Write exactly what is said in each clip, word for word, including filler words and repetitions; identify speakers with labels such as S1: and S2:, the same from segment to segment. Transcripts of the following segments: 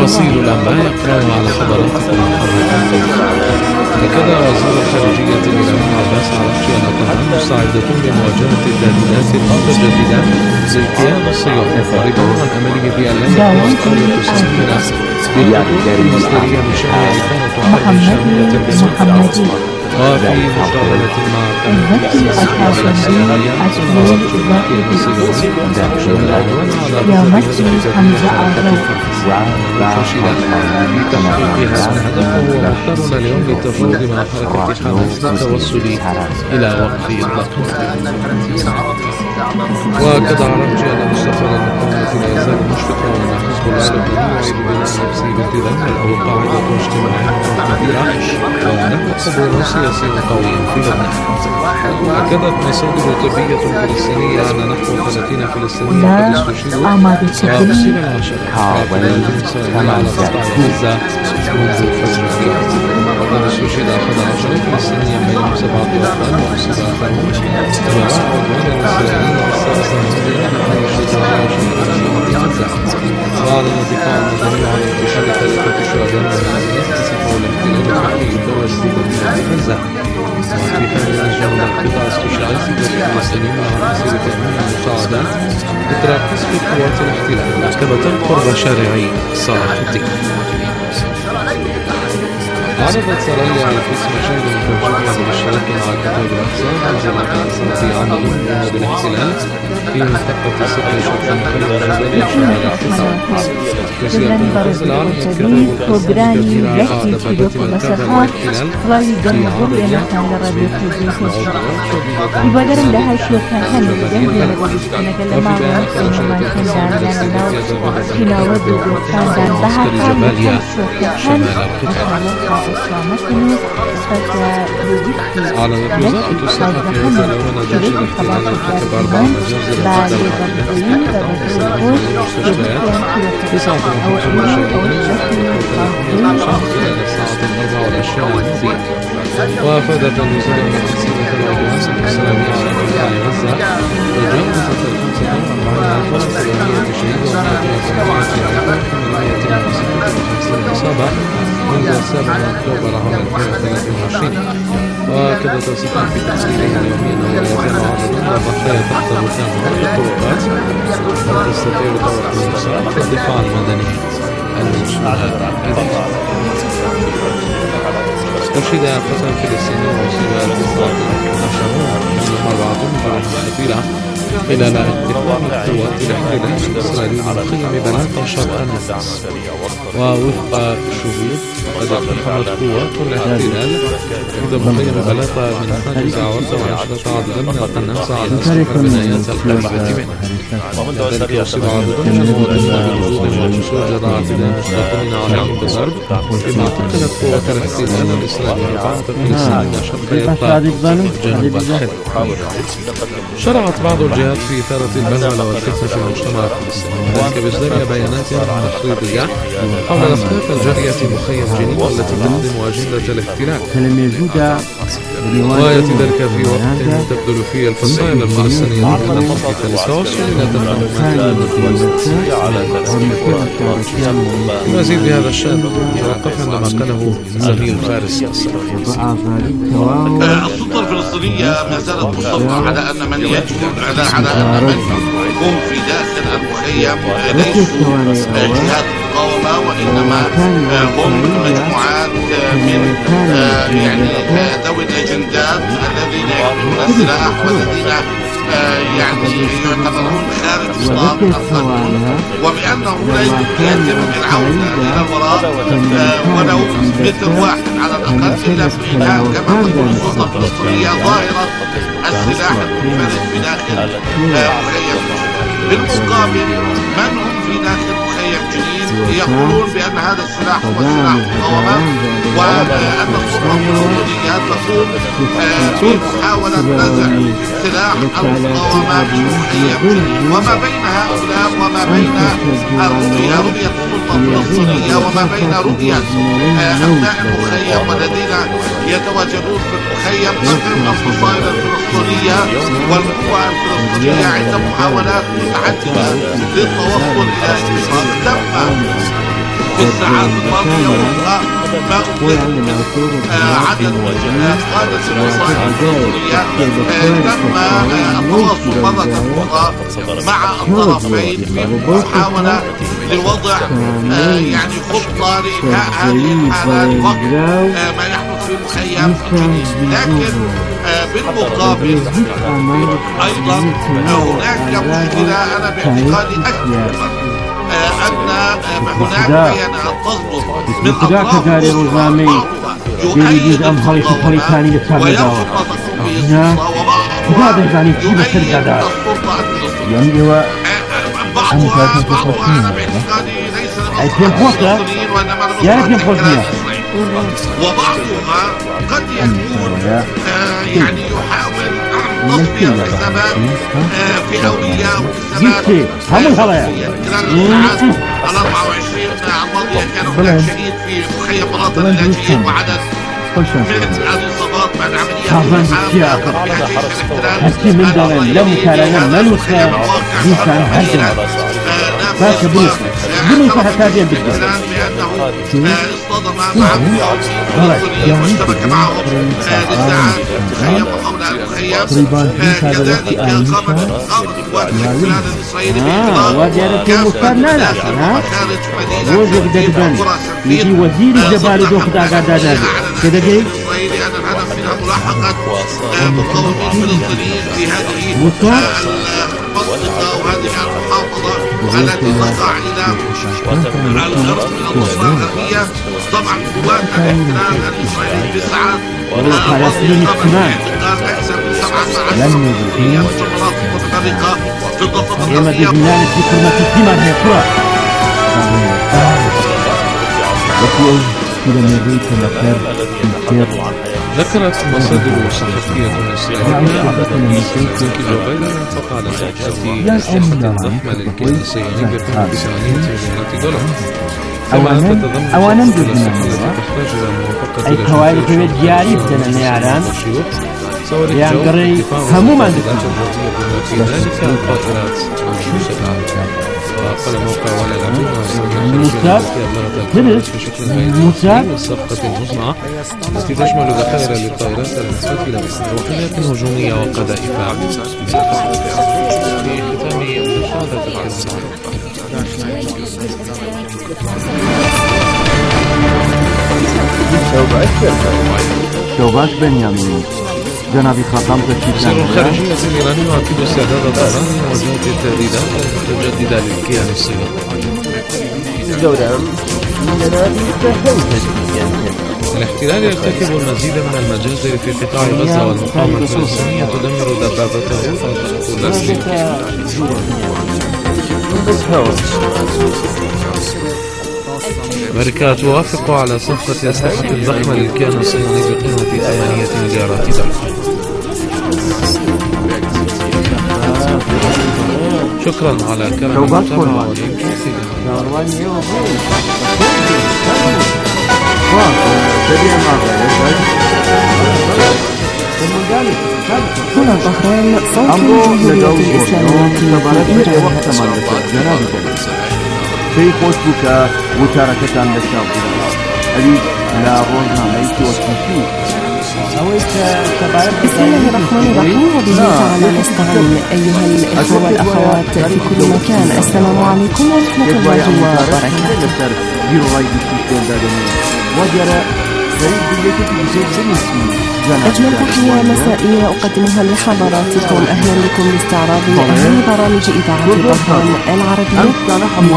S1: تفاصيل الأنباء يقرأها على حضراتكم هكذا وزير الخارجية الإيراني عباس عراقچي طهران مستعدة لمواجهة التهديدات المتجددة للكيان الصهيوني قريبا عن أمله بأن لا يكون قرية ساخنة بالخطوط المصدرية من شأن إقامة حرب شاملة بالسلطة. وفي مشاورة مع
S2: الوكيل الحاشمي أسلول الوكيل يومثل حمزة الروح
S1: فشل في تحقيقها. الهدف هو مختارنا اليوم للتفاوض مع حركة حماس للتوصل إلى وقف إطلاق. وقد عرفت أن مستشار المقاومة لا يزال مشفقا أن حزب الله اللبناني يعيد بناء نفسه بانتظام أو قاعدة اجتماعية كبيرة ونحو قبول سياسي قوي في لبنان. أكدت مصادر طبية فلسطينية أن نحو ثلاثين فلسطينيا قد استشهدوا وأرسل العشرة اعتداءات إسرائيلية على قطاع غزة منذ فجر اليوم. وقد استشهد أحد عشر فلسطينيا بينهم سبعة أطفال وأصيب آخرون تبعا عدوانا إسرائيليا استأصل مدينة من الشتاء على شمال غزة. وأعلن الدفاع المدني عن انتشار ثلاثة شهداء مدنيين اكتسبوا الاحتلال الفعلي الدولة الجديدة في غزة. وفي ثاني أشهر من القطاع استشهاد سيدة الفلسطينيين مع مسيرة تأمين المساعدات إثر قصف قوات الاحتلال مرتبة قرب شارعي صلاح الدين. عرضت سرايا على قسم مشاهد متوجهة بالاشتراك مع كتاب الأقصى منزلة التي عمل ضد الاحتلال في منطقة ستة شرق مخيم جبل شمال القطاع.
S2: جبران برضو تبين كوبراني يحكي في دوق مسافات والجنبور لنحن لراديو كوبراني يبادر لها شوكا هنو جنبي لغوشتنا كلما وانسان ما كان دان دان هنا ودو دوكان دان بها كان شوكا هنو وخلقها إسلامتنا
S1: أعلنت وزارة الصحة في هذا اليوم أن جيش الاحتلال ارتكب أربع مجازر تسعة وخمسين شهيدا خلال الساعة الأربع والعشرين الماضية. وأفادت الوزارة أن سلسلة العدوان الإسرائيلية على قطاع غزة تجاوزت الخمسة وأربعين ألف وسبعمائة شهيد ومئتين وثمانية وستة وخمسين إصابة منذ السابع من أكتوبر عام ألفين وثلاثة وعشرين. وأكد تصريحا في تقريره اليومي أنه لا يزال عدد الضحايا تحت ركام الطرقات ولا تستطيع توقف المساعدة في الدفاع المدني المشهور. استشهد فتى فلسطيني وأصيب الأطفال عشرون منهم أربعة بجروح خطيرة خلال اقتحام قوات الاحتلال الإسرائيلي لمخيم بلاطة شرق النابلس. ووفق الشهود قد اقتحمت قوات الاحتلال ضد مخيم بلاطة من حاجز عورة وأنشطت عددا من القناصة على سقف البنايات القريبة منه. كذلك أصيب عدد من المواطنين بجنود وجسور جراء اعتداء مستقيمين عليهم بالضرب فيما اعتقلت قوات الاحتلال الإسرائيلي أربعة فلسطينيين شرق جنوب الخليج. شرعت بعض الجهات في إثارة البلبلة والفتنة في المجتمع الفلسطيني ذلك بإصدار بيانات تحريضية حول الأخطاء الجارية في مخيم جنين والتي تخدم أجندة الاحتلال. ويأتي ذلك في وقت تبذل فيه الفصائل الفلسطينية من الخطة للتوصل إلى تفاهمات دبلوماسية على المزيد بهذا الشأن توقف عندما قاله زميل فارس ياسر.
S3: السلطة الفلسطينية ما زالت مصرة على أن من يجب على أن من هم في داخل المخيم ليسوا جهات مقاومة وإنما هم مجموعات من يعني ذوي الأجندات الذين يحملون السلاح والذين يعني يعتبرون خارج نطاق القانون وبأنه لا يتم العودة إلى الوراء ولو متر واحد على الأقل إلا في كان كما تقول السلطة الفلسطينية ظاهرة السلاح المنفرد في داخل مخيم. بالمقابل من هم في داخل مخيم جنين يقولون بأن هذا السلاح هو سلاح مقاومة وأن السلطة الفلسطينية تقوم بمحاولة نزع سلاح المقاومة في مخيم جنين. وما بين هؤلاء وما بين الرؤية رؤية السلطة الفلسطينية وما بين رؤية أبناء المخيم والذين يتواجدون في المخيم نفهم الفصائل الفلسطينية والقوى الفلسطينية عند محاولات متعددة للتوصل إلى اتفاق. تم في الساعات الماضية وإلغاء ما أطلق عدد من قادة الوسائل الدولية تم التواصل مرة أخرى مع الطرفين في محاولة لوضع يعني خطة لإنهاء هذه الحالة لوقف ما يحدث في المخيم الجديد. لكن بالمقابل أيضا هناك مشكلة أنا باعتقادي أكبر أن هناك بيانات تصدر من أطراف أخرى يؤيد المقاومة ويرفض تطبيق وبعضها يؤيد السلطة المستقلة. بعضها بعضها أنا باعتقادي ليس لمصلحة وإنما لمصلحة إسرائيل، وبعضها قد يكون يعني يحاول تصفية حسابات فئوية وحسابات سياسية. خلال الساعات الأربع وعشرين الماضية كان هناك شهيد في مخيم بلاطة اللاجئين وعدد من الإصابات بعد عمليات الإسعاف بهديش الاحتلال
S4: لم كان ملوكا بيسان حجم فاك بيسان بنوك حتاجين بالدولة
S3: بأنه اصطدم مع الفلسطينيين واشتبك معهم لساعات مخيم وحول المخيم. كذلك قامت قامت قوات الاحتلال الإسرائيلي بإغلاق كافة مخارج مدينة
S4: يجي وزير الجبال دوخ داغا دادا كده جاي
S3: الإسرائيلي أن الهدف منها ملاحقة مقاومين فلسطينيين في هذه المنطقة وهذه المحافظة التي تقع إلى الغرب من الضفة الغربية. طبعا قوات الاحتلال الإسرائيلي بسعى
S4: فلسطين اجتماع
S3: أكثر من سبعة عشر صفوفية وجمرات متفرقة في الضفة الغربية.
S4: في كلمة الثمار هي كرة
S1: ذكرت مصادر صحفية إسرائيلية أن جوبايدن انفق على صفقة أسلحة ضخمة للكيان الصهيوني بقيمة ثمانية مليارات دولار.
S4: أولا تحتاج إلى موافقة الكوارث الجاري بدنا نعلم يعني قري همو ما
S1: في ذلك الطائرات وقال موقع ولا العدو بشكل غير الصفقة المزمعة التي تشمل ذخائر للطائرات المستقبلة وحمايات هجومية وقذائف في ختام مشاهدة الكلام.
S5: شوباش بنيامين جنابي خاتم
S1: وزير الخارجية الإيراني يؤكد استعداد طهران لمواجهة التهديدات المتجددة للكيان الصهيوني. الاحتلال يرتكب المزيد من المجازر في قطاع غزة والمقاومة الفلسطينية تدمر دبابته وتقتل أسلحة. أمريكا توافق على صفقة أسلحة ضخمة للكيان الصهيوني بقيمة ثمانية مليارات دولار. شكرا على كرم المتابعة والإنجاز.
S2: هنا طهران صوت الجمهورية الإسلامية في إيران.
S5: في خوشبوكا وتاركتان للشعب أبي لا روزنامة وتنشي.
S2: بسم الله الرحمن الرحيم وبه تعالى نستعين. أيها الإخوة والأخوات في كل مكان، السلام عليكم ورحمة الله وبركاته. أجمل تحية مسائية أقدمها لحضراتكم. أهلا بكم لاستعراض أهم برامج إذاعة طهران العربية في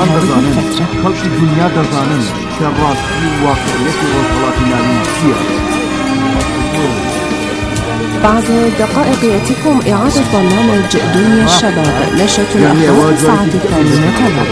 S2: هذه الفترة. بعد دقائق يأتيكم إعادة برنامج دنيا الشباب، نشرة الأخبار الساعة الثامنة.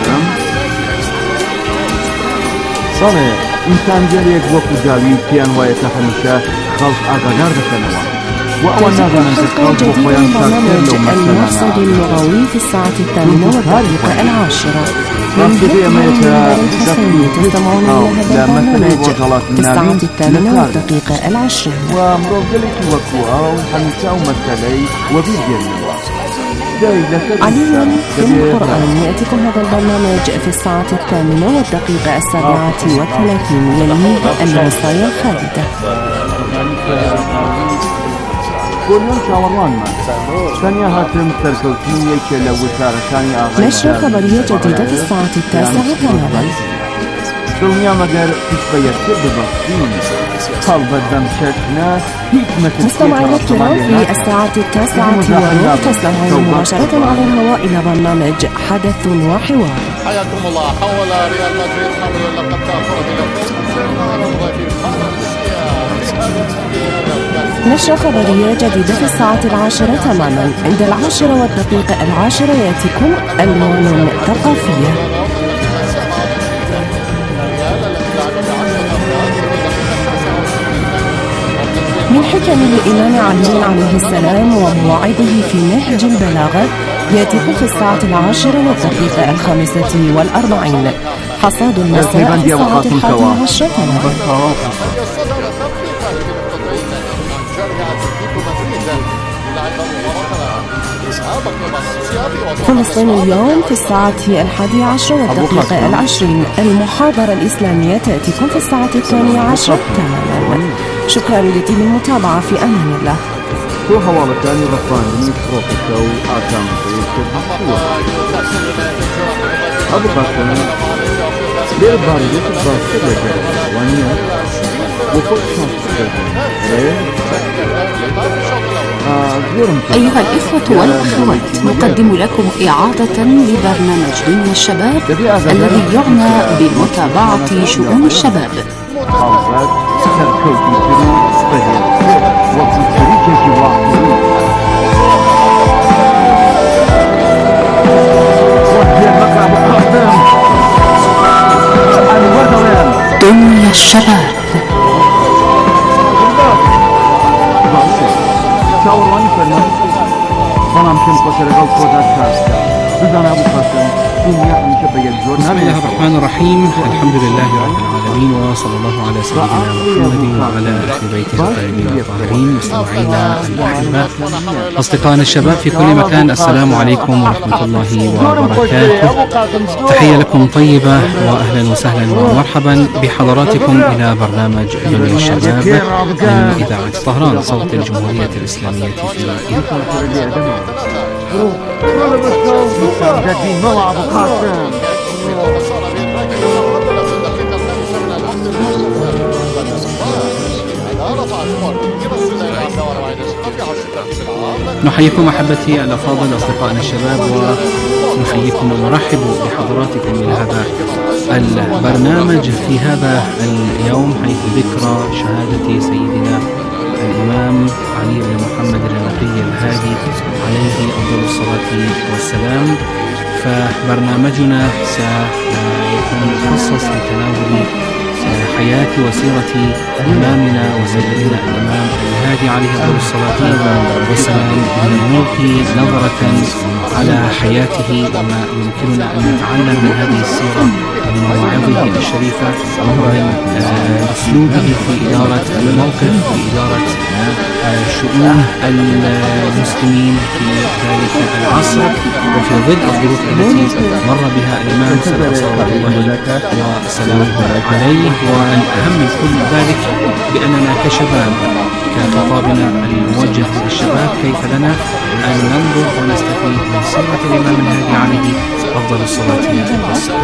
S5: صحيح إنسان جريك وقت جاوي كيان ويتحمشا خلق أغادار بسنوات وأولنا ظنن تخلق وخيان
S2: برنامج المرصد اللغوي في الساعة الثامنة والدقيقة العاشرة. من هذه الحسين تستمعون إلى هذا البرنامج في الساعة الثامنة والدقيقة العشرين.
S5: ومروجلك وكوا وحمشا ومثلي وبيجري
S6: علي في القرآن. يأتيكم هذا البرنامج في الساعة الثامنة والدقيقة السابعة والثلاثين، يليه الوصايا الخالدة. نشر خبرية جديدة في الساعة التاسعة تماما. مستمعينا الكرام، في الساعة التاسعة وربع تستمعون مباشرة على الهواء إلى برنامج حدث وحوار.
S7: حياكم الله. حول ريال مدريد حمل اللقب
S6: نشرة خبرية جديدة في الساعة العاشرة تماما. عند العاشرة والدقيقة العاشرة يأتيكم ألوان ثقافية. من حكم الإمام علي عليه السلام ومواعظه في نهج البلاغة يأتيكم في الساعة العاشرة والدقيقة الخامسة والأربعين. حصاد المساء في الساعة الحادية عشرة تماما. فلسطين اليوم في الساعة الحادية عشرة والدقيقة العشرين. المحاضرة الإسلامية تأتيكم في الساعة الثانية عشرة تماما. شكرا لطيب المتابعة، في أمان الله.
S2: أيها الإخوة والأخوات، نقدم لكم إعادة لبرنامج دنيا الشباب الذي يعنى بمتابعة شؤون الشباب. دنيا الشباب.
S1: بسم الله الرحمن الرحيم. الحمد لله رب العالمين، وصلى الله على سيدنا محمد وعلى أهل بيته الطيبين الطاهرين. مستمعينا الأحباء، أصدقائنا الشباب في كل مكان، السلام عليكم ورحمة الله وبركاته. تحية لكم طيبة وأهلا وسهلا ومرحبا بحضراتكم إلى برنامج دنيا الشباب من إذاعة طهران، صوت الجمهورية الإسلامية في إيران. نحييكم أحبتي الأفاضل أصدقائنا الشباب، ونحييكم ونرحب بحضراتكم إلى هذا البرنامج في هذا اليوم، حيث ذكرى شهادة سيدنا الإمام علي بن محمد النقي الهادي عليه أفضل الصلاة والسلام. فبرنامجنا سيكون مخصص لتناول حياة وسيرة إمامنا وسيدنا الإمام الهادي عليه أفضل الصلاة والسلام، لنلقي نظرة على حياته وما يمكننا أن نتعلم من هذه السيرة، من مواعظه الشريفة، ومن أسلوبه في إدارة الموقف، في إدارة شؤون المسلمين في ذلك العصر، وفي ظل الظروف التي مر بها الإمام صلوات الله وسلامه عليه. والأهم من كل ذلك بأننا كشباب، كخطابنا الموجه للشباب، كيف لنا أن ننظر ونستفيد من سيرة الإمام الهادي عليه أفضل الصلاة والسلام.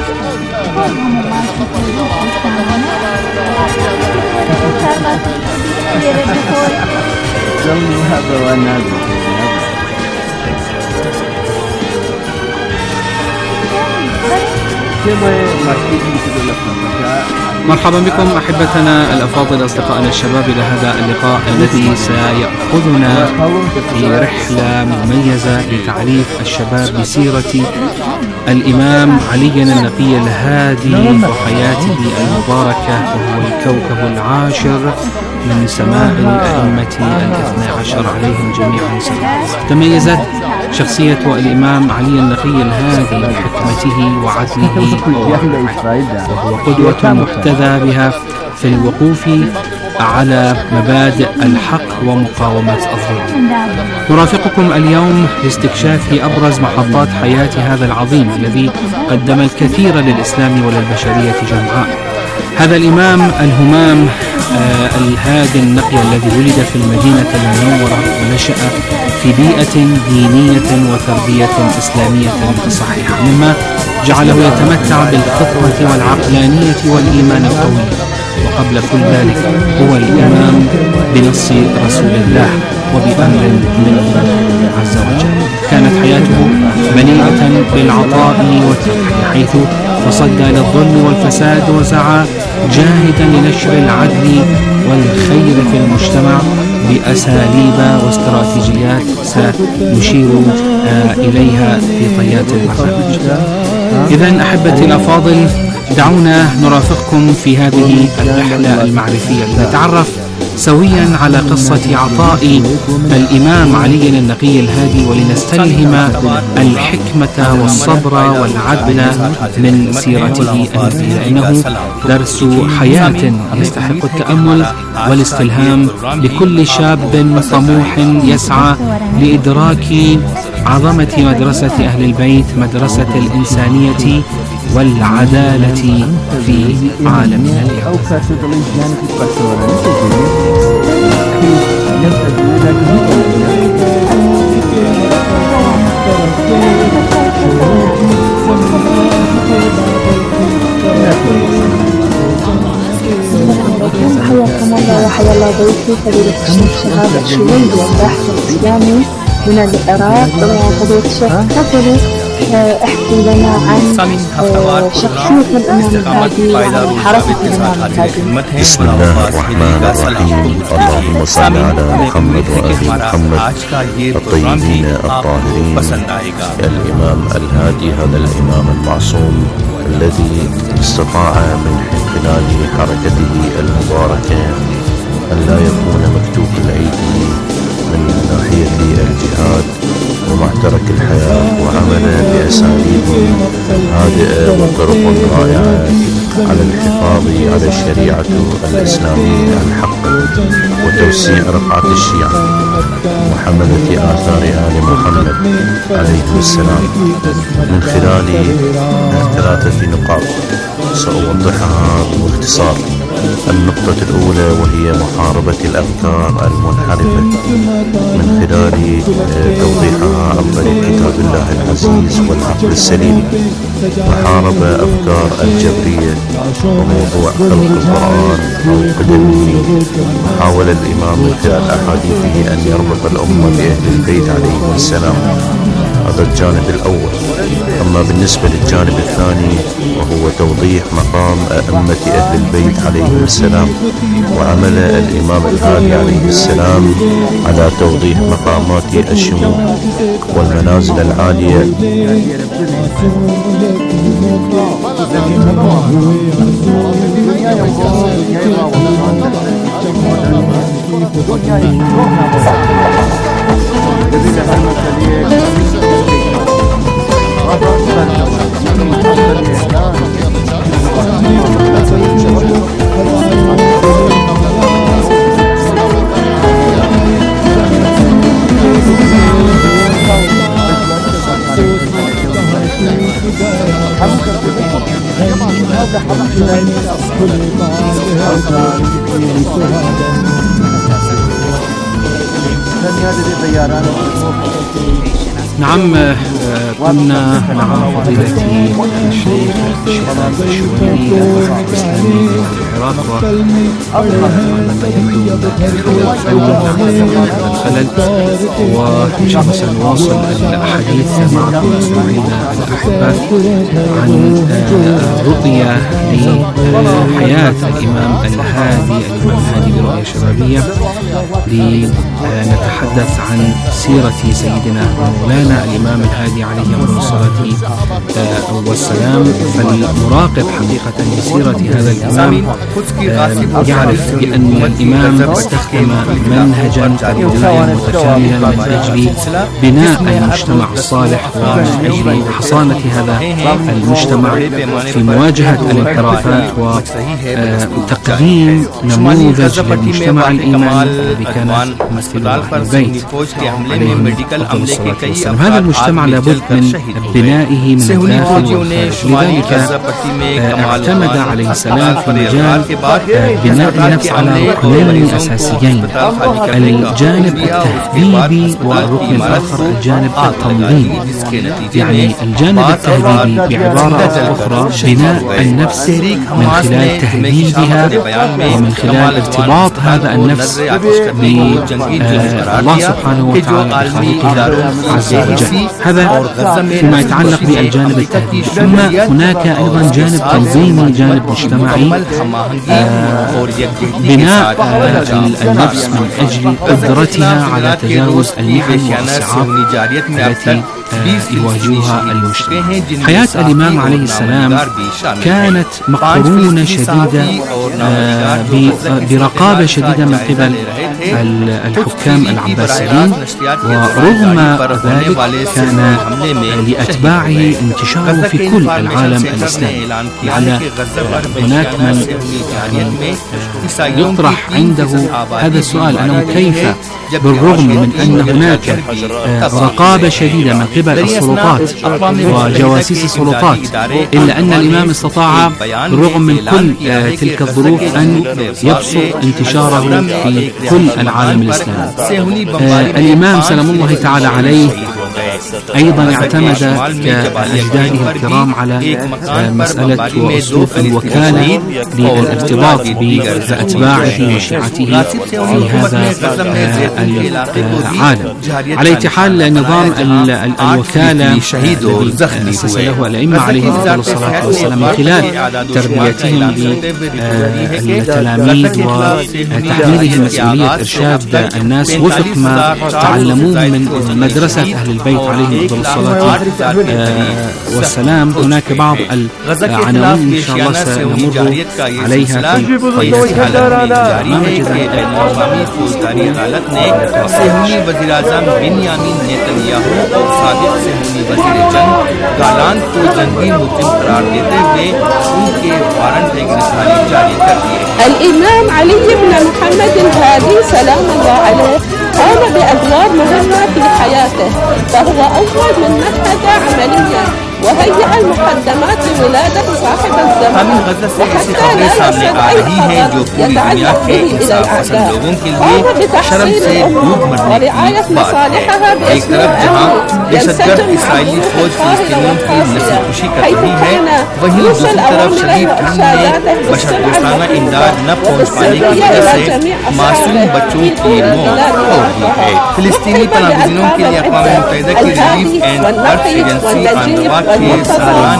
S1: مرحبا بكم أحبتنا الأفاضل أصدقائنا الشباب إلى هذا اللقاء الذي سيأخذنا في رحلة مميزة لتعريف الشباب بسيرة الإمام علي النقي الهادي وحياته المباركة، وهو الكوكب العاشر من سماء الأئمة الاثنى عشر عليهم جميعا سلام. تميزت شخصية الإمام علي النقي الهادي بحكمته وعدله وورعه، وهو قدوة محتذى بها في الوقوف
S8: على مبادئ الحق ومقاومة الظلم. نرافقكم اليوم لاستكشاف أبرز محطات حياة هذا العظيم الذي قدم الكثير للإسلام وللبشرية جمعاء. هذا الإمام الهمام آه الهادي النقي الذي ولد في المدينة المنورة ونشأ في بيئة دينية وتربية إسلامية صحيحة، مما جعله يتمتع بالفطرة والعقلانية والإيمان القوي. وقبل كل ذلك هو الإمام بنص رسول الله وبأمر من الله عز وجل. كانت حياته مليئة بالعطاء والتضحية، حيث تصدى للظلم والفساد وسعى جاهدا لنشر العدل والخير في المجتمع بأساليب واستراتيجيات سنشير إليها في طيات البرنامج. إذن أحبتي الأفاضل، دعونا نرافقكم في هذه الرحلة المعرفية لنتعرف سويا على قصة عطاء الإمام علي النقي الهادي، ولنستلهم الحكمة والصبر والعدل من سيرته النبيلة. إنه درس حياة يستحق التأمل والاستلهام لكل شاب طموح يسعى لإدراك عظمة مدرسة أهل البيت، مدرسة الإنسانية والعدالة في عالمنا اليوم.
S9: حياكم الله وحيا الله ضيفي فضيلة الشيخ شهاب الشويدي الباحث الإسلامي من العراق. فضيلة الشيخ تفضل احكي لنا عن شخصية الإمام الهادي وعن حركة الإمام الهادي.
S10: بسم الله الرحمن الرحيم. اللهم صل على محمد وآل محمد الطيبين الطاهرين. الإمام الهادي هذا الإمام المعصوم الذي استطاع من خلال حركته المباركة أن لا يكون مكتوف الأيدي من ناحية الجهاد ومعترك الحياة، وعمل بأساليب هادئة وطرق رائعة على الحفاظ على الشريعة الإسلامية الحق وتوسيع رقعة الشيعة وحملة آثار آل محمد عليه السلام من خلال ثلاثة نقاط سأوضحها باختصار. النقطة الأولى وهي محاربة الأفكار المنحرفة من خلال توضيحها عن طريق كتاب الله العزيز والعقل السليم. محاربة أفكار الجبرية وموضوع خلق القرآن أو قدمه. حاول الإمام من خلال أحاديثه أن يربط الأمة بأهل البيت عليهم السلام. هذا الجانب الأول. أما بالنسبة للجانب الثاني وهو توضيح مقام أئمة أهل البيت عليهم السلام، وعمل الإمام الهادي عليه السلام على توضيح مقامات الشمول والمنازل العالية
S8: نعم، كنا مع فضيلة الشيخ شهاب الشويدي الباحث الإسلامي في العراق، وعندما يبدو الخلل، وإن شاء الله سنواصل الحديث معكم مستمعينا الأحباء عن رؤية لحياة الإمام الهادي الإمام الهادي برؤية شبابية، لنتحدث عن سيرة سيدنا مولانا الإمام الهادي عليه الصلاة والسلام. فالمراقب حقيقة لسيرة هذا الإمام يعرف بأن الإمام استخدم منهجا تربويا متكاملا من أجل بناء المجتمع الصالح ومن أجل حصانة هذا المجتمع في مواجهة الانحرافات وتقديم نموذج للمجتمع الإيماني الذي كان يمثله أهل البيت عليهم أفضل الصلاة والسلام. هذا المجتمع لابد من بنائه من الداخل والخارج، لذلك اعتمد عليه السلام في مجال بناء النفس على ركنين أساسيين: الجانب التهذيبي والركن الآخر الجانب التنظيمي. يعني الجانب التهذيبي بعبارة أخرى بناء النفس من خلال تهذيبها ومن خلال ارتباط هذا النفس بالله سبحانه وتعالى بخالقها عز وجل. هذا فيما يتعلق بالجانب التهذيبي. ثم هناك أيضا جانب تنظيمي، جانب مجتمعي، آه بناء آه النفس من أجل قدرتها على تجاوز المحن والصعاب التي آه يواجهها المجتمع. حياة الإمام عليه السلام كانت مقرونة شديدة آه برقابة شديدة من قبل الحكام العباسيين، ورغم ذلك كان لأتباعه انتشاره في كل العالم الإسلامي. على هناك من يعني يطرح عنده هذا السؤال، أنه كيف بالرغم من أن هناك رقابة شديدة من قبل السلطات وجواسيس السلطات، إلا أن الإمام استطاع بالرغم من كل تلك الظروف أن يبسط انتشاره في كل العالم الإسلامي. الإمام سلام الله تعالى عليه أيضا اعتمد كأجداده الكرام على مسألة وأسلوب الوكالة للارتباط بأتباعه وشيعته في هذا العالم. على اية حال نظام الوكالة الذي أسس له الأئمة عليهم أفضل الصلاة والسلام من خلال تربيتهم للتلاميذ وتحميلهم مسؤولية إرشاد الناس وفق ما تعلموه من مدرسة أهل البيت عليهم أفضل الصلاة والسلام. هناك بعض العناوين إن شاء الله سنمر عليها في
S11: الإمام علي بن محمد الهادي سلام الله عليه قام بأدوار مهمة في حياته، فهو أول من مهد عمليا وهيئ المقدمات لولادة صاحب الزمان، وحتى لا يصل أي خبر يتعلق به إلى الأعداء. قام بتحصيل الأمة ورعاية مصالحها بأسلوب أمني ينسجم مع الظروف القاهرة والقاسية، حيث كان يوصل أوامره وإرشاداته بالسرعة المطلوبة وبالسرية إلى جميع أصحابه في طول البلاد ورفعها.
S12: فلسطيني تلفزيونوں کے لیے اقوام متحدہ کی ریلیف اینڈ ارتھ ایجنسی
S11: والعالم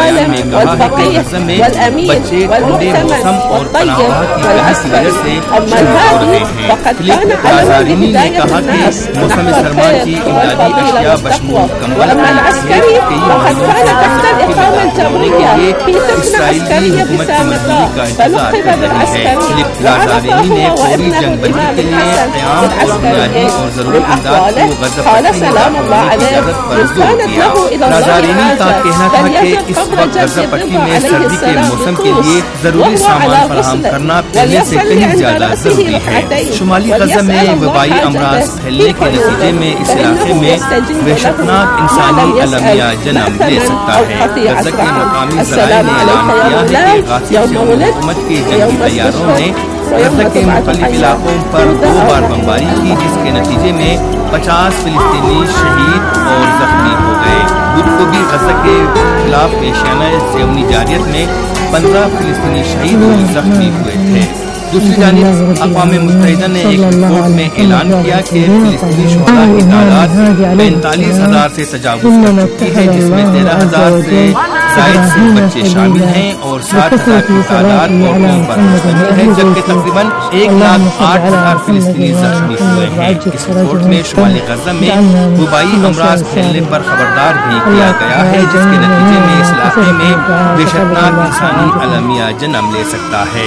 S11: والفقيه والأمين والمؤتمن والطيب والعسكري. أما الهادي فقد كان علما بهداية الناس نحو الخير والفضيلة والتقوى، وأما العسكري فقد كان تحت الإقامة الجبرية في سكنة عسكرية بسامقة، فلقب بالعسكري، وعرف هو وابنه الإمام الحسن بالعسكري. من أقواله قال سلام الله عليه: من كانت له إلى الله
S12: कहना था कि इस वक्त गजा पट्टी में सर्दी के मौसम के लिए जरूरी सामान फराहम करना पहले से कहीं ज्यादा जरूरी है। शुमाली गजा में वबाई अमराज फैलने के नतीजे में इस इलाके में वहशतनाक इंसानी अलमिया जन्म ले सकता है। गजा के मकामी ज़राए ने ऐलान किया है कि गासिब हुकूमत के जंगी तैयारों ने गजा के मुख्तलिफ इलाकों पर दो बार बमबारी की, जिसके नतीजे में पचास फिलिस्तीनी शहीद और जख्मी हो गए। बुध को भी गजा के खिलाफ पेशियाना सेवनी जारियत में पंद्रह फिलिस्तीनी शहीद और जख्मी हुए थे। दूसरी जानिब अक़वाम मुत्तहिदा ने एक रिपोर्ट में ऐलान किया कि फिलिस्तीनी शुहदा की तादाद पैंतालीस हजार से तजावुज़ कर चुकी है, जिसमें तेरह हजार से जायद से बच्चे शामिल हैं और साठ हजार की तादाद औरतों पर मुश्तमिल है, जबकि तकरीबन एक लाख आठ हजार फिलिस्तीनी जख्मी हुए हैं। इस रिपोर्ट में शुमाली गजा में वबाई अमराज फैलने पर खबरदार भी किया गया है, जिसके नतीजे में इस इलाके में दहशतनाक इंसानी अलमिया जन्म ले सकता है।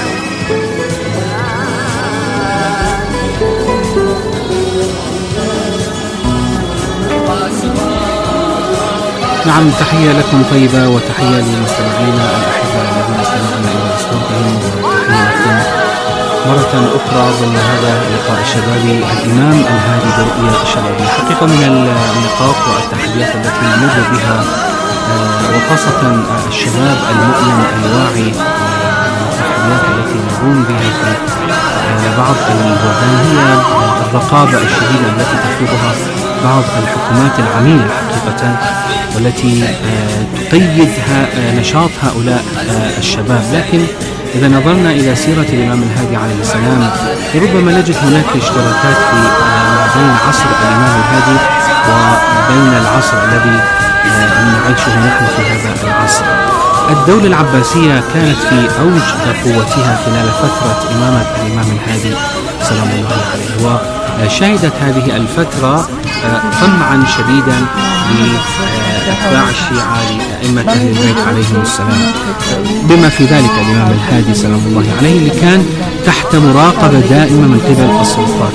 S8: نعم، تحية لكم طيبة وتحية لمستمعينا الأحباء الذين يستمعون إلى أصواتهم، وتحية لكم مرة أخرى ضمن هذا اللقاء الشبابي الإمام الهادي برؤية الشبابية. حقيقة من النقاط والتحديات التي نمر بها وخاصة الشباب المؤمن الواعي التحديات التي نقوم بها في بعض البلدان هي الرقابة الشديدة التي تفرضها بعض الحكومات العميلة حقيقة، والتي تقيد نشاط هؤلاء الشباب. لكن إذا نظرنا إلى سيرة الإمام الهادي عليه السلام ربما نجد هناك اشتراكات في بين عصر الإمام الهادي وبين العصر الذي نعيشه نحن في هذا العصر. الدولة العباسية كانت في أوج قوتها خلال فترة إمامة الإمام الهادي سلام الله عليه، وشهدت هذه الفترة طمعا شديدا لأتباع الشيعة لأئمة أهل البيت عليهم السلام، بما في ذلك الإمام الهادي سلام الله عليه اللي كان تحت مراقبة دائمة من قبل السلطات.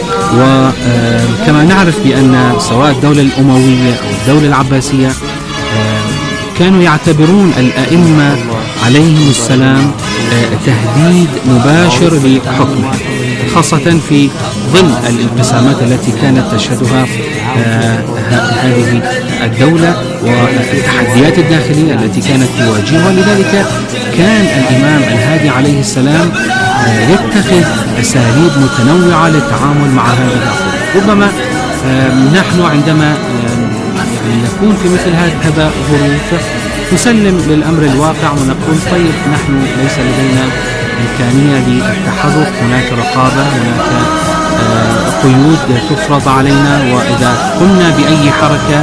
S8: وكما نعرف بأن سواء الدولة الأموية أو الدولة العباسية كانوا يعتبرون الأئمة عليهم السلام تهديد مباشر لحكمه، خاصة في ظل الانقسامات التي كانت تشهدها هذه الدولة والتحديات الداخلية التي كانت تواجهها. لذلك كان الإمام الهادي عليه السلام يتخذ أساليب متنوعة للتعامل مع هذه الأمور. ربما نحن عندما يعني نكون في مثل هذا الظروف نسلم للأمر الواقع ونقول طيب نحن ليس لدينا إمكانية للتحرك، هناك رقابة، هناك قيود تفرض علينا، وإذا قمنا بأي حركة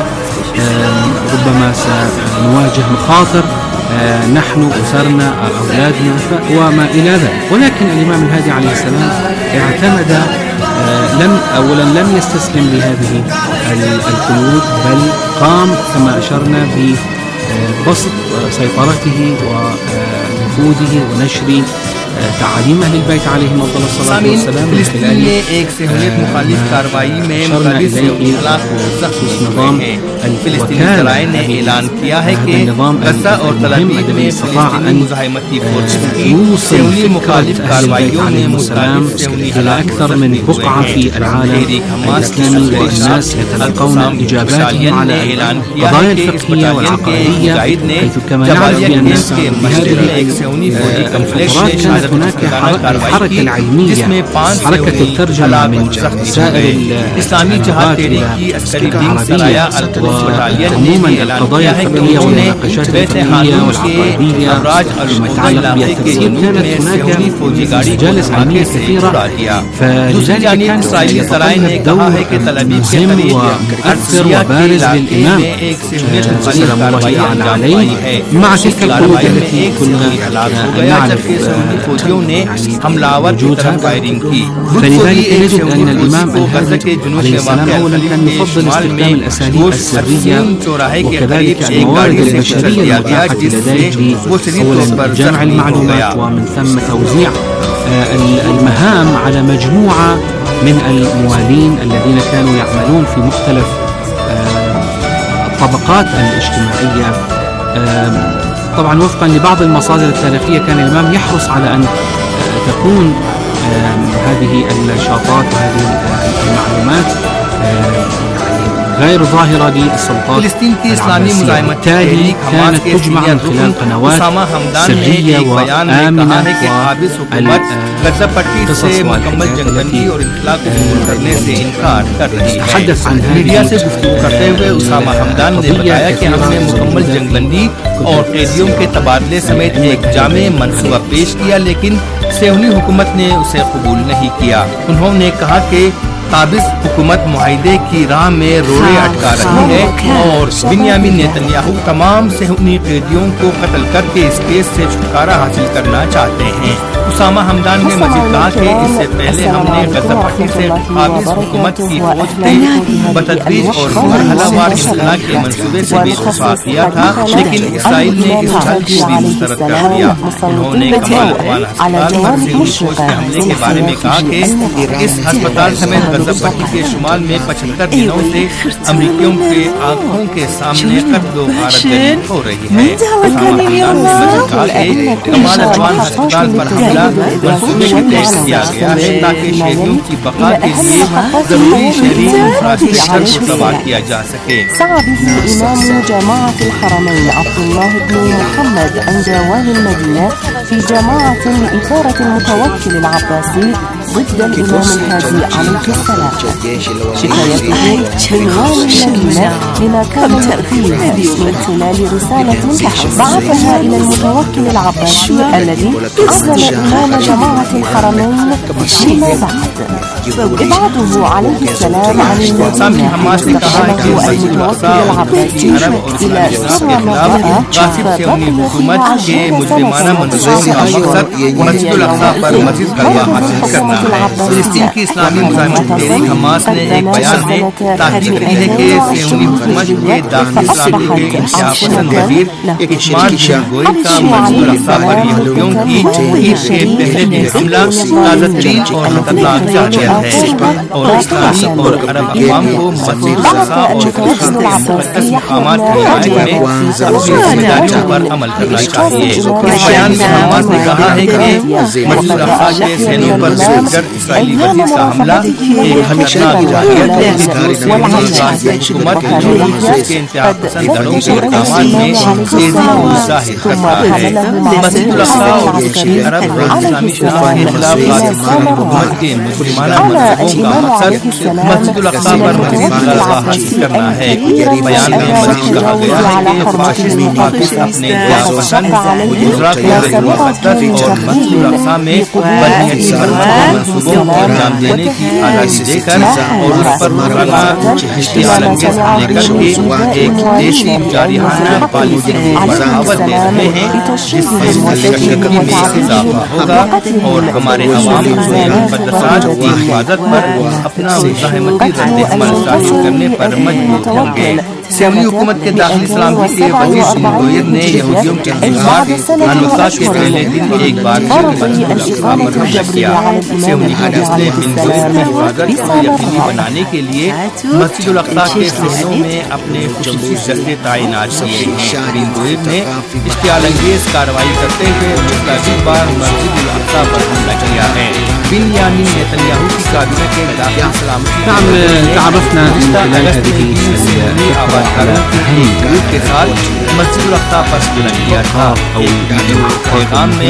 S8: ربما سنواجه مخاطر نحن أسرنا أولادنا وما إلى ذلك. ولكن الإمام الهادي عليه السلام اعتمد لم أولا لم يستسلم لهذه القيود، بل قام كما أشرنا ببسط سيطرته ونفوذه ونشر تعاليم أهل البيت عليهم أفضل الصلاة والسلام.
S12: फिलिस्तीन में एक सहूलियत मुखालिफ कार्रवाई में मुताबिक से इख्लाफ जख्मी हुए हैं। फिलिस्तीनी ज़राए ने ऐलान किया है कि गज़ा और तल अवीव में फिलिस्तीनी मुज़ाहिमती फोर्सेस की सहूली मुखालिफ कार्रवाइयों में मुताबिक सहूली
S8: أكثر من بقعة في العالم الإسلامي، والناس يتلقون إجاباتهم على القضايا الفقهية والعقائدية، حيث كما نعرف بأن بهذه الفترات كانت هناك الحركة العلمية، حركة الترجمة من سائر اللغات إلى العربية، وعموما القضايا الفقهية والنقاشات الفقهية والعقائدية وما يتعلق بالتفسير كانت هناك مجالس علمية كثيرة. فلذلك كان يتطلب دور مهم ومؤثر وبارز للإمام سلام الله عليه مع تلك القيود التي كنا نعرف وجودها. فلذلك نجد أن الإمام الهادي عليه السلام أولا كان يفضل استخدام الأساليب السرية وكذلك الموارد البشرية المتاحة لديه أولا جمع المعلومات ومن ثم توزيع المهام على مجموعة من الموالين الذين كانوا يعملون في مختلف الطبقات الاجتماعية. طبعا وفقا لبعض المصادر التاريخية كان الإمام يحرص على أن تكون هذه النشاطات وهذه المعلومات غير ظاهرة للسلطات العباسية، بالتالي كانت تجمع من خلال قنوات سرية وآمنة وقصص والحكايات التي تتحدث عن هذه
S12: और कैदियों के तबादले समेत एक जामे मंसूबा पेश किया, लेकिन सियोनी हुकूमत ने उसे कबूल नहीं किया। उन्होंने कहा कि काबिज हुकूमत मुआहिदे की राह में रोड़े अटका रही है और बिन्यामिन नेतन्याहू तमाम सियोनी कैदियों को कत्ल करके इस केस से छुटकारा हासिल करना चाहते हैं। उसामा हमदान ने मजीद कहा कि इससे पहले हमने गजा पट्टी से काबिज हुकूमत की फौज के बतदरीज और मरहलावार इंखला के मंसूबे से भी इत्तफाक किया था, लेकिन इसराइल ने इस हल को भी मुस्तरद कर दिया। उन्होंने कमाल अतवाल अस्पताल पर सियोनी फौज के हमले के बारे में कहा कि इस अस्पताल समेत गजा पट्टी के शुमाल में पचहत्तर दिनों से अमरीकियों के आंखों के सामने कत्ल गारतगरी हो रही है। कमाल अतवाल अस्पताल पर हमला मंसूबे के तहत किया गया है ताकि शहरियों की बका के लिए जरूरी शहरी इंफ्रास्ट्रक्चर को तबाह किया जा सके।
S6: سعى به إمام جماعة الحرمين عبد الله بن محمد عند والي المدينة في جماعة لإثارة المتوكل العباسي ضد الإمام الهادي عليه السلام. شكايته من والي المدينة لما كان يأتيه من خلال رسالة بعثها إلى المتوكل العباسي الذي عزل إمام جماعة الحرمين فيما بعد. إبعاده عليه السلام عن المدينة استخدمه المتوكل العباسي إلى سر مضاء
S12: सियोनी हुकूमत के मुजरिमाना मंसूबों का मकसद मस्जिद अल अक्सा पर मजीद गलबा हासिल करना है। फिलिस्तीन की इस्लामी मुजाहिद तहरीक हमास ने एक बयान में ताकीद की है कि सियोनी हुकूमत के दाखिल इस्लामी के इंतहापसंद वजीर इस्माइल गोई का मस्जिद अल अक्सा पर यहूदियों की ईद के पहले दिन हमला ताज़ा तरीन और खतरनाक जाकर है और इस्लामी और अरब अवाम को मस्जिद अल अक्सा और मुक़द्दस मकामात की हिमायत में जिम्मेदारियों पर अमल करना चाहिए। इस बयान में हमास ने कहा है कि मस्जिद अल अक्सा के सैनिकों पर बेहतर इस्राएली वजीर का हमला एक खतरनाक वाक़िया है। हुकूमत के इंतहापसंद दलों के इक़दामात में तेजी को ज़ाहिर करता है। मस्जिद अल अक्सा और अरब और इस्लामी शराफ़त के खिलाफ हुकूमत के मुजरिमाना मंसूबों का मकसद मस्जिद अल अक्सा पर मज़ीद गलबा हासिल करना है। बयान में मज़ीद कहा गया है कि फाशिस्ट मुखालिफ अपने इंतहापसंद गुजरा के मुक़द्दस और मस्जिद अल अक्सा में बदनीयती पर मंसूबों को अंजाम देने की आज़ादी देकर और उस पर रोज़ाना इश्तियाल-अंगेज़ हमले करके एक देशी जारिहाना पॉलिसी को बढ़ावा दे रहे हैं, जिससे मुस्तक़बिल में इजाफा होगा और हमारे अवाम अपने मुक़द्दसात की हिफाजत पर अपना मुज़ाहमती रद्द-ए-अमल जारी करने पर मजबूर होंगे। सियोनी हुकूमत के दाखिल इस्लामी के वजीर सिंगोयर ने यहूदियों के खिलाफ हनुका के पहले दिन एक बार फिर मस्जिद अल अक्सा पर हमला किया। सियोनी पुलिस ने सिंगोयर की हिफाजत को यकीनी बनाने के लिए मस्जिद अल अक्सा के सहनों में अपने खुसूसी दस्ते तैनात किए हैं। सिंगोयर ने इश्तियाल-अंगेज़ कार्रवाई करते हुए मुतअद्दिद बार मस्जिद अल अक्सा पर हमला किया है। बिन्यामिन नेतन्याहू की काबीना के दाखिल सलामती
S8: تعرفنا من خلال هذه
S12: के साथ मस्जिद अल अक्सा पर बुलंद किया था। पैगाम में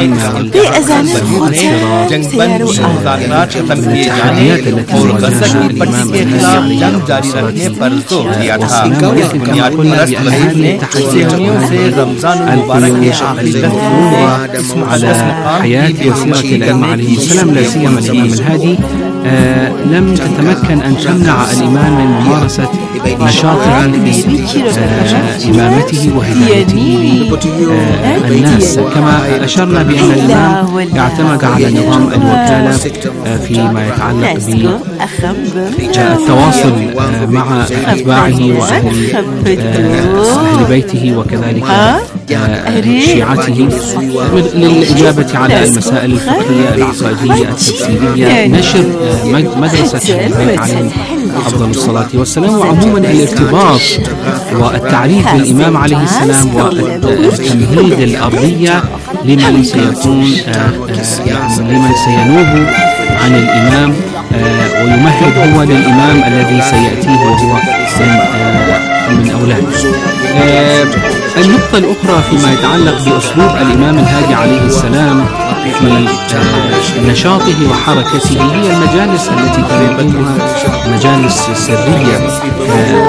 S12: जंगबंद मुज़ाकरात खत्म किए जाने और गजा की पट्टी के खिलाफ जंग जारी रखने पर जोर दिया था। इस बुनियाद पर वज़ीर ने सियोनियों से रमज़ान मुबारक के आखिरी दस दिनों में इस मुक़द्दस मकाम की बेरुखी करने की
S8: الإمام الهادي آه لم تتمكن أن تمنع الإمام من ممارسة نشاطه في آه إمامته وهدايته للناس، كما أشرنا بأن الإمام يعتمد على نظام الوكالة آه فيما يتعلق بالتواصل آه مع أتباعه وأهل آه أهل بيته وكذلك آه شيعته للإجابة على المسائل الفقهية العقائدية التفسيرية، نشر مدرسة البيت عليه أفضل الصلاة والسلام، وعموما الارتباط والتعريف بالإمام عليه السلام والتمهيد الأرضية لمن سيكون لمن سينوب عن الإمام ويمهد هو للإمام الذي سيأتيه وهو من أولاده. النقطة الأخرى فيما يتعلق بأسلوب الإمام الهادي عليه السلام في نشاطه وحركته هي المجالس التي كان يقيمها مجالس سرية.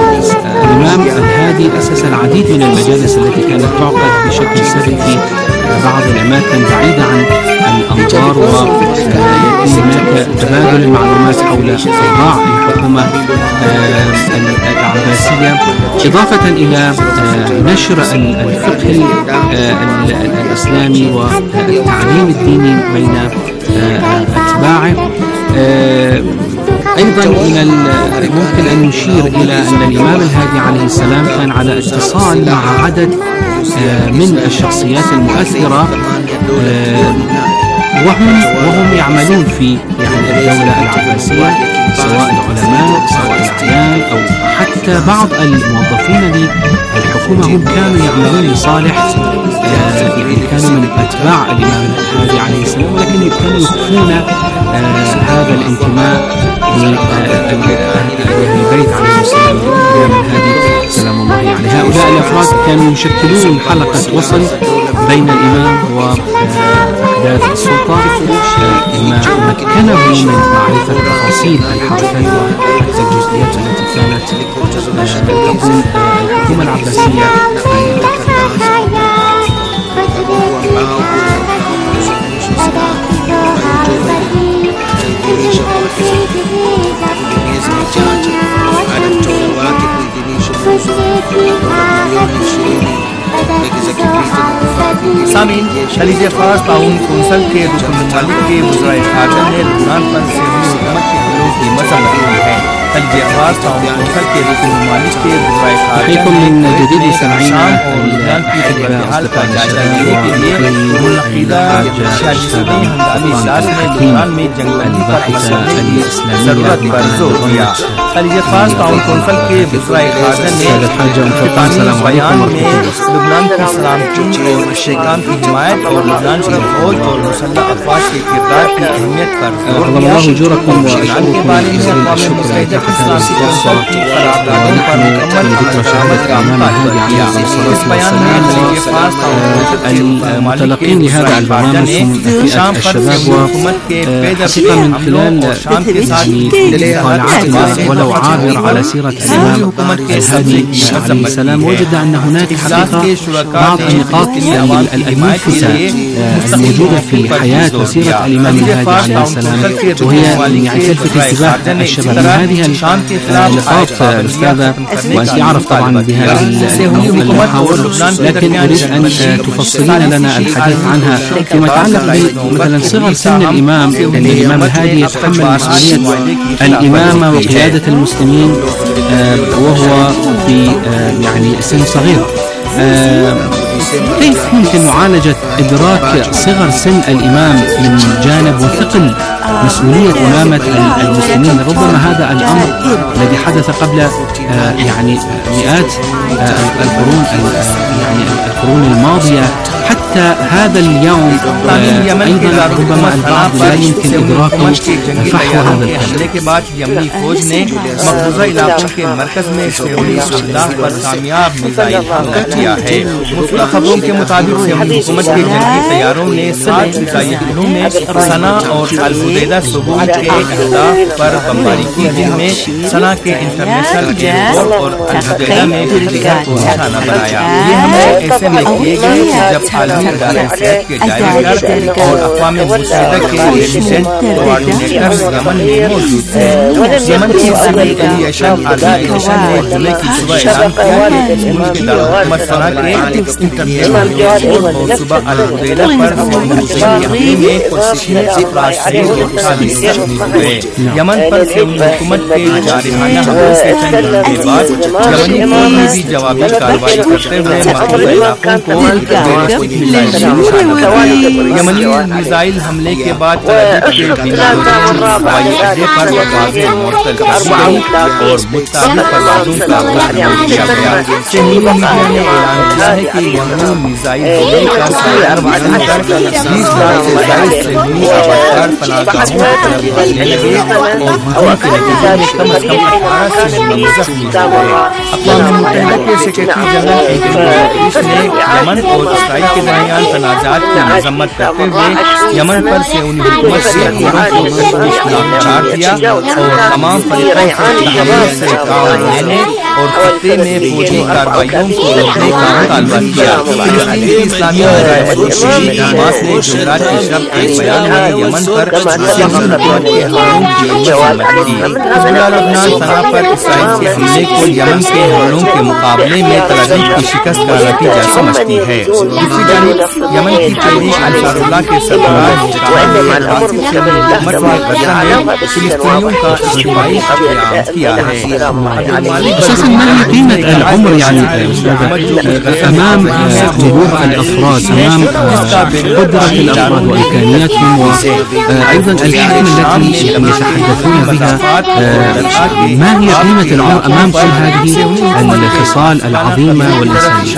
S8: الإمام الهادي أسس العديد من المجالس التي كانت تعقد بشكل سري في بعض الأماكن بعيدة عن الأنظار، ويكون هناك تبادل المعلومات حول أوضاع الحكومة العباسية، إضافة إلى نشر الفقه الإسلامي والتعليم الديني بين أتباعه. أيضا من الممكن أن نشير إلى أن الإمام الهادي عليه السلام كان على اتصال مع عدد من الشخصيات المؤثرة، وهم وهم يعملون في يعني الدولة العباسية، سواء العلماء سواء الأعيان أو حتى بعض الموظفين للحكومة، هم كانوا يعملون لصالح يعني كانوا من أتباع الإمام الهادي عليه السلام، ولكن كانوا يخفون هذا الانتماء للبيت عليه السلام الإمام الهادي سلام الله عليه. هؤلاء الأفراد كانوا يشكلون حلقة وصل بين الإمام وأحداث السلطة، ما مكنه من معرفة تفاصيل الحركة وحتى الجزئيات التي كانت تقوم الحكومة العباسية.
S12: सामीन, खलीज फारस ताउन कौंसिल के रुकन ममालिक के वज़राए ख़ारजा ने लबनान पर सियासी हुकूमत के हमलों की मज़म्मत की है। खलीज फारस ताउन कौंसिल के रुकन ममालिक के वज़राए ख़ारजा ने जदीद शाम और लबनान की सूरत-ए-हाल का जायजा लेने के लिए मुनअक़िदा सियासी हंगामी इजलास में लबनान में जंगबंदी पर अमल करने की ज़रूरत पर जोर दिया। खलीज फारस ताउन कौंसिल के वज़राए ख़ारजा ने खितानी बयान में लबनान की सलामती और इस्तेहकाम की हिमायत और लबनान की फौज और मुसल्लह अफ़वाज के किरदार की अहमियत पर जोर दिया। लबनान के बारे में अक़वाम मुत्तहिदा की सलामती कौंसिल की करारदादों पर मुकम्मल अमल का मुतालबा किया। इस बयान में खलीज फारस ताउन कौंसिल के
S8: المتلقين لهذا البرنامج هم فئة الشباب، وثقة من خلال يعني مطالعاتنا ولو عابر على سيرة الإمام الهادي عليه السلام، وجد أن هناك حقيقة بعض النقاط الملفتة الموجودة في حياة وسيرة الإمام الهادي عليه السلام، وهي يعني تلفت انتباه الشباب. من هذه النقاط أستاذة، وأنت أعرف طبعا بهذه المحاور، لكن أريد أن تفصلين لنا الحديث عنها فيما يتعلق بمثلا صغر سن الإمام. أن الإمام الهادي يتحمل مسؤولية الإمامة وقيادة المسلمين وهو في يعني سن صغير. كيف يمكن معالجة إدراك صغر سن الإمام من جانب وثقل مسؤولية إمامة المسلمين؟ ربما هذا الأمر الذي حدث قبل يعني مئات القرون يعني القرون الماضية حتى هذا اليوم أيضا ربما البعض لا يمكن إدراكه فحوى هذا
S12: हमले के बाद यमनी फौज ने मकबूजा इलाकों के मरकज में सेवरी अहदाफ पर कामयाब मिसाइल हमला किया है। मुतला खबरों के मुताबिक सेवरी हुकूमत के जंगी तैयारों ने सात मिसाइल हमलों में सना और अल-हुदैदा सूबों के अहदाफ पर बमबारी की, जिनमें सना के इंटरनेशनल एयरपोर्ट और अल-हुदैदा में बिजली घर को निशाना बनाया। ये हमले ऐसे में किए गए जब आलमी इदारे सेहत के डायरेक्टर और अक़वाम मुत्तहिदा के रेजिडेंट कोऑर्डिनेटर यमन में मौजूद थे। यमन की सिविल एविएशन ऑर्गेनाइजेशन ने जुलाई की सुबह ऐलान किया कि मुल्क के दारुल सना के इंटरनेशनल एयरपोर्ट और सुबह अल-हुदैदा पर हमले में छह अफराद शहीद और चालीस जख्मी हुए। यमन पर सेवरी हुकूमत के जारहाना हमलों से चंद दिन के बाद यमनी फौज ने भी जवाबी कार्रवाई करते हुए मकबूजा इलाकों को यमनी मिसाइल हमले के बाद हवाई अड्डे पर परवाजें मुअत्तल कर दी गई और मुताबिक परवाजों का बंद किया गया। चीनी मीडिया ने ऐलान किया है कि यमनी मिसाइल हमले का सर बनकर बीस लाख से ज्यादा इस्लामी आबादकार पनाहगाहों की तरफ बढ़ने लगे और हमले के नतीजे में कम से कम अठारह से उन्नीस जख्मी हुए। अक़वाम मुत्तहिदा के सेक्रेटरी जनरल एंटोनियो गुतेरेस ने यमन और इसराइल के दरमियान तनाज़ात की मज़म्मत करते हुए यमन पर से उन हुकूमत से मुश्किल करार दिया और तमाम फरीक़ों से तहम्मुल से काम लेने और खत्ते में फौजी कार्रवाइयों को रोकने का मुतालबा किया। फिलिस्तीन की इस्लामी हमास ने जुमेरात की शब एक बयान में यमन पर सियासी हुकूमत के हमलों की मजम्मत की। हिजबुल्लाह लबनान सना पर इसराइल के हमले को यमन के हमलों के मुकाबले में तलबी की शिकस्त का नतीजा समझती है। दूसरी जानिब यमन की तहरीक अंसारुल्लाह के सरबराह फिलिस्तीनियों का इज्तिमाई क़याम किया है।
S8: أساسا ما هي قيمة العمر يعني أمام جمهور الأفراد، أمام قدرة الأفراد وإمكانياتهم، وأيضا الحكمة التي يتحدثون بها. ما هي قيمة العمر أمام كل هذه الخصال العظيمة والإنسانية؟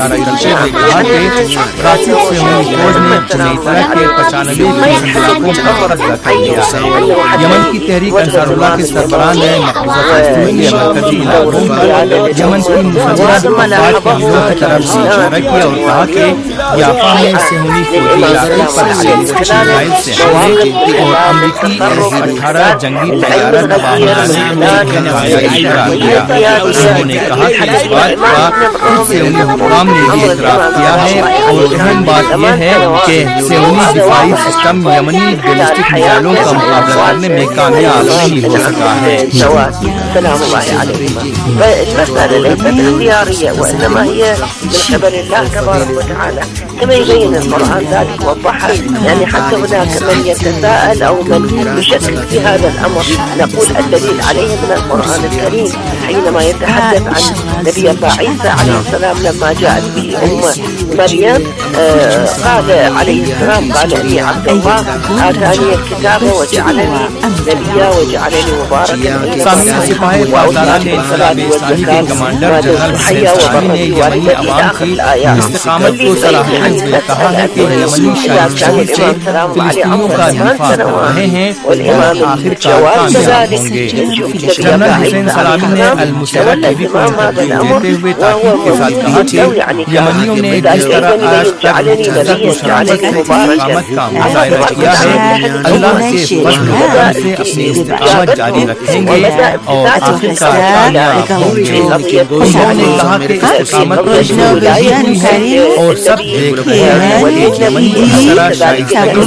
S12: यमन की तहरीक अंसारुल्लाह के सरबराह ने मकबूजा फिलिस्तीन के मरकजी इलाकों पर यमन की मुसल्लह दफात के हमलों की तरफ से इशारा किया और कहा कि याफा में सेहूनी फौजी इलाके पर इजराइल से हमले और अमरीकी अठारह जंगी तैयारा तबाह करने वाला इशारा किया। उन्होंने कहा कि इस बात का खुद सेहूनी हुक्काम ने भी इतराफ किया है और अहम बात यह है कि सेहूनी दिफाई सिस्टम यमनी बैलिस्टिक मिसाइलों का मुकाबला करने में कामयाब नहीं हो सका है।
S13: سلام الله عليهما. فالمسألة ليست اختيارية وإنما هي من قبل الله تبارك وتعالى كما يبين القرآن ذلك وضحها. يعني حتى هناك من يتساءل أو من يشكك في هذا الأمر، نقول الدليل عليه من القرآن الكريم حينما يتحدث عن نبي الله عيسى عليه السلام لما جاءت به أم مريم آه قال عليه السلام قال لي عبد الله آتاني الكتاب وجعلني نبيا وجعلني مباركا
S12: सिपाही बागदाद ने इस्लामी इस्लामी के कमांडर जनरल हुसैन ने यमनी अवाम की इस्तिकामत को सराहते हुए कहा है कि यमनी शायद से फिलिस्तीनियों का दिफा कर रहे हैं और आखिरकार कामयाब होंगे। जनरल हुसैन सलामी ने अल मुसव्वद टीवी को इंटरव्यू देते हुए ताकीद के साथ कहा कि यमनियों ने जिस तरह आज तक इज्जत और शराफत से इस्तिकामत का मुजाहिरा किया है, अल्लाह के फज़ल व करम से अपनी इस्तिकामत जारी रखेंगे और आखिरकार कामयाब होंगे। उन्होंने कहा कि इस्तिकामत और सब देख रहे हैं कि यमनी किस तरह शाइस्ता और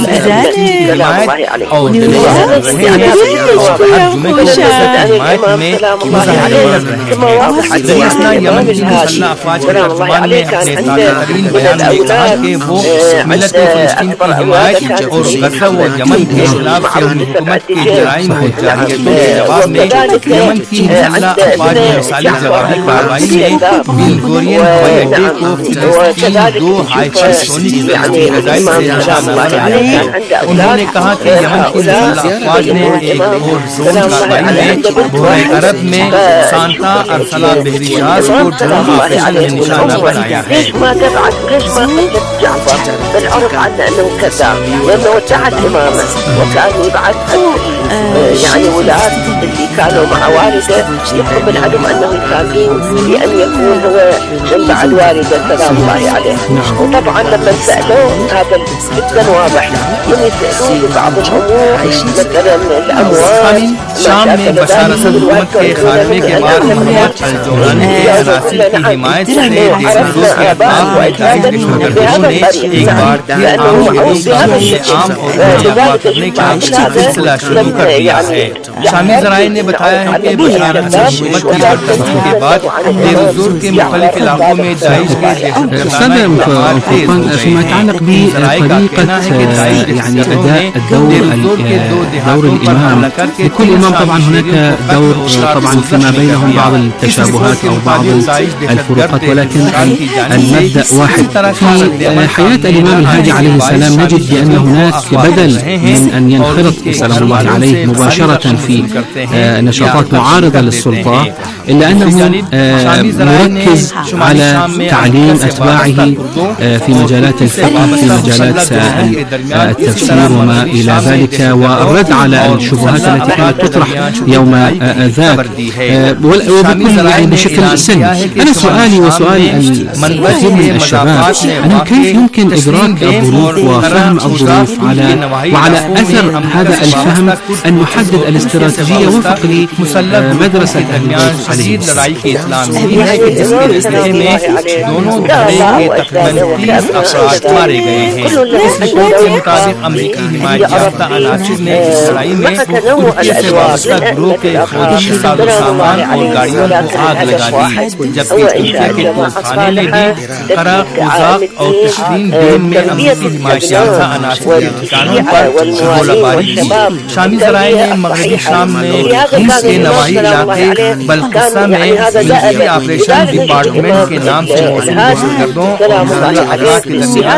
S12: हिमायत में मुजाहिरे कर रहे हैं। रईसना यमन की मुसल्लह अफवाज के तर्जुमान ने अपने ताज़ा तरीन बयान में कहा कि वो मिल्लत फिलिस्तीन की हिमायत और गज़ा व यमन के खिलाफ से हुकूमत के जराइम और जारहियतों के जवाब में यमन की मुसल्लह अफवाज ने मिसाली जवाबी कार्रवाई में बिल गोरियन हवाई अड्डे को फिलिस्तीन दो हाइपरसोनिक मिसाइल से निशाना बनाया है। उन्होंने कहा कि यमन की मुसल्लह अफवाज ने एक और ड्रोन कार्रवाई में बहरे अरब में सांता अरसला बहरी जहाज को ड्रोन ऑपरेशन में निशाना बनाया है।
S13: يعني ولاد اللي كانوا مع والده يطلب العدو انه يساعدين بان يكون هو جنب الوالده سلام الله عليه. وطبعا لما سالوه هذا جدا واضح من يسالوه بعض الامور مثلا الاموال
S12: शाम में बशार असद हुकूमत के खात्मे के बाद मोहम्मद अल-जोरानी के अरासी की हिमायत से देर रोज के अहकाम में दाइश के सरगर्दों ने एक बार फिर आम शहरों का हमले आम और मुजाफा करने का सिलसिला शुरू कर दिया है। शामी जराए ने बताया है कि बशार असद हुकूमत की बरतरफी के बाद देर जोर के मुख्तलिफ इलाकों में दाइश के
S8: فيما يتعلق بطريقة يعني أداء الدور دور الإمام، لكل إمام طبعا هناك دور طبعا فيما بينهم بعض التشابهات أو بعض الفروقات، ولكن المبدأ واحد. في حياة الإمام الهادي عليه السلام نجد بأن هناك بدل من أن ينخرط سلام الله عليه مباشرة في نشاطات معارضة للسلطة، إلا أنه مركز على تعليم أتباعه في مجالات الفقه، في مجالات التفسير وما إلى ذلك، والرد على الشبهات التي كانت تطرح يوم ذاك وبكل يعني بشكل سلمي. أنا سؤالي وسؤال الكثير من الشباب أنه كيف يمكن إدراك الظروف وفهم الظروف على وعلى أثر هذا الفهم أن نحدد الاستراتيجية وفق لمدرسة عليه
S12: जदीद लड़ाई के इस्लाम यही है कि जिसके नतीजे में दोनों धड़े के तकरीबन तीस अफराद मारे गए हैं। इस रिपोर्ट के मुताबिक अमरीकी हिमायत याफ्ता अनासिर ने इस लड़ाई में तुर्की से वाबस्ता गिरोह के फौजी साजो सामान और गाड़ियों को आग लगा दी, जबकि तुर्की के तोपखाने ने भी करा कोजाक और तस्लीम डैम में अमरीकी हिमायत याफ्ता अनासिर के ठिकानों पर गोलाबारी की। शामी जराए ने मगरबी शाम में हिंस के नवाही इलाके बल्किसा में मिलिट्री ऑपरेशन डिपार्टमेंट के नाम से मौजूद दहशतगर्दों और अफराद के दरमियान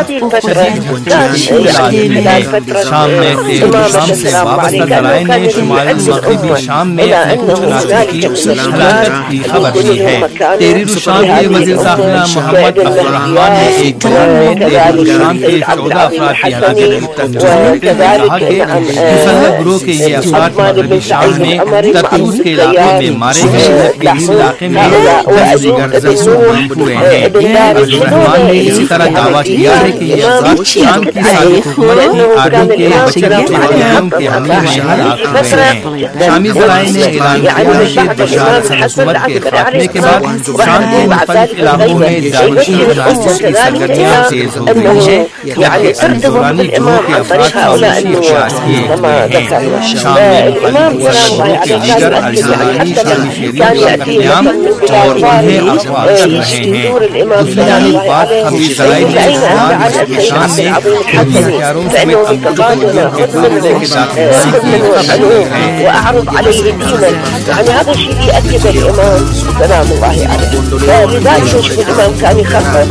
S12: शाम में तेहरीर शाम से वाबस्ता जराए ने शुमाली मगरबी शाम में अपने कुछ अनासिर की हलाकत की खबर दी है। तेहरीर शाम के वज़ीर दाखिला मोहम्मद अब्दुल रहमान ने एक बयान में तेहरीर शाम के चौदह अफराद की हलाकत की तस्दीक करते हुए कहा कि मुसल्लह गिरोह के ये अफराद मगरबी शाम में तरतूस के इलाके में मारे गए, जबकि इस इलाके में दस दीगर जख्मी हुए हैं। अब्दुल रहमान ने इसी तरह दावा किया है कि ये अफराद शाम की साबिक हुकूमत की आर्मी के बचत एहतियाम के हमले में हलाक हुए हैं। शामी जराए ने ऐलान किया है कि बशार असद हुकूमत के खात्मे के बाद शाम के मुख्तलिफ इलाकों में दाइशी अनासिर की सरगर्मियां तेज हो गई हैं, जबकि अल-दुरानी गिरोह के अफराद खामोशी इख्तियार किए हुए हैं। शाम में मुख्तलिफ गिरोह के लीडर अल-जलानी शामी शेरियों का कत्लेआम और उन्हें अगवा कर रहे हैं। दूसरी जानिब बात खबीर जराए ने इस्लाम के शान में खुफिया हथियारों समेत अमरीकी फौजियों के दो हिस्से के साथ मिलने की खबर दी है।
S13: وأعرض عليه دينا، يعني هذا الشيء يؤكد الإمام سلام الله عليه. فلذلك نشوف الإمام كان يخطط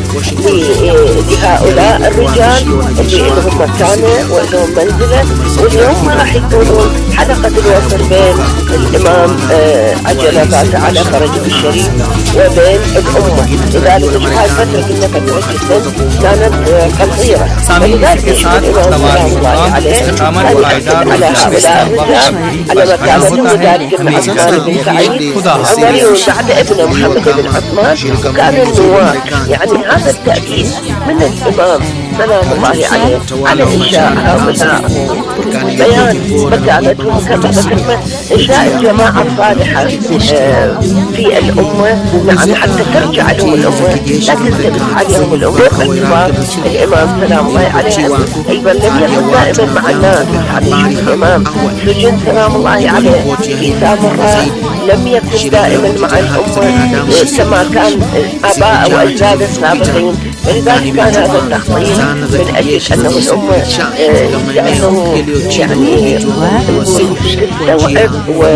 S13: لهؤلاء الرجال اللي لهم مكانة ولهم منزلة، واليوم ما راح يكونون حلقة الوصل بين الإمام عجل الله تعالى فرجه الشريف وبين الأمة. لذلك هاي الفترة كنا فترة جدا كانت قصيرة، ولذلك الإمام سلام الله عليه كان يحسب على هؤلاء الرجال على مكانة ذلك ابن عثمان بن سعيد عمر بعد ابن محمد بن عثمان كان النواب. يعني هذا التأكيد من الإمام سلام الله عليه على إنشاء هؤلاء بيان مكانتهم كما ذكرنا، إنشاء الجماعة الصالحة في الأمة، نعم حتى ترجع لهم الأمة لا تنتبه عليهم الأمة باعتبار الإمام سلام الله عليه أيضا لم يكن دائما مع الناس. حتى الإمام سجن سلام الله عليه في سامراء لم يكن دائما مع الأمة كما كان آباء وأجداد السابقين، ولذلك كان هذا التخطيط من أجل أنه الأمة لأنه يعني تستوعب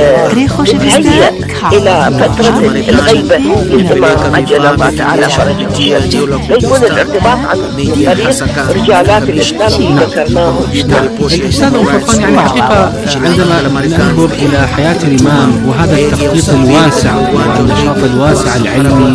S13: وتتهيأ إلى فترة الغيبة للإمام عجل الله تعالى فرجه الشريف، يكون الارتباط عن طريق رجالات الإسلام اللي ذكرناهم.
S8: الأستاذ الفرقان، يعني حقيقة عندما ننظر إلى حياة الإمام وهذا التخطيط الواسع والنشاط الواسع العلمي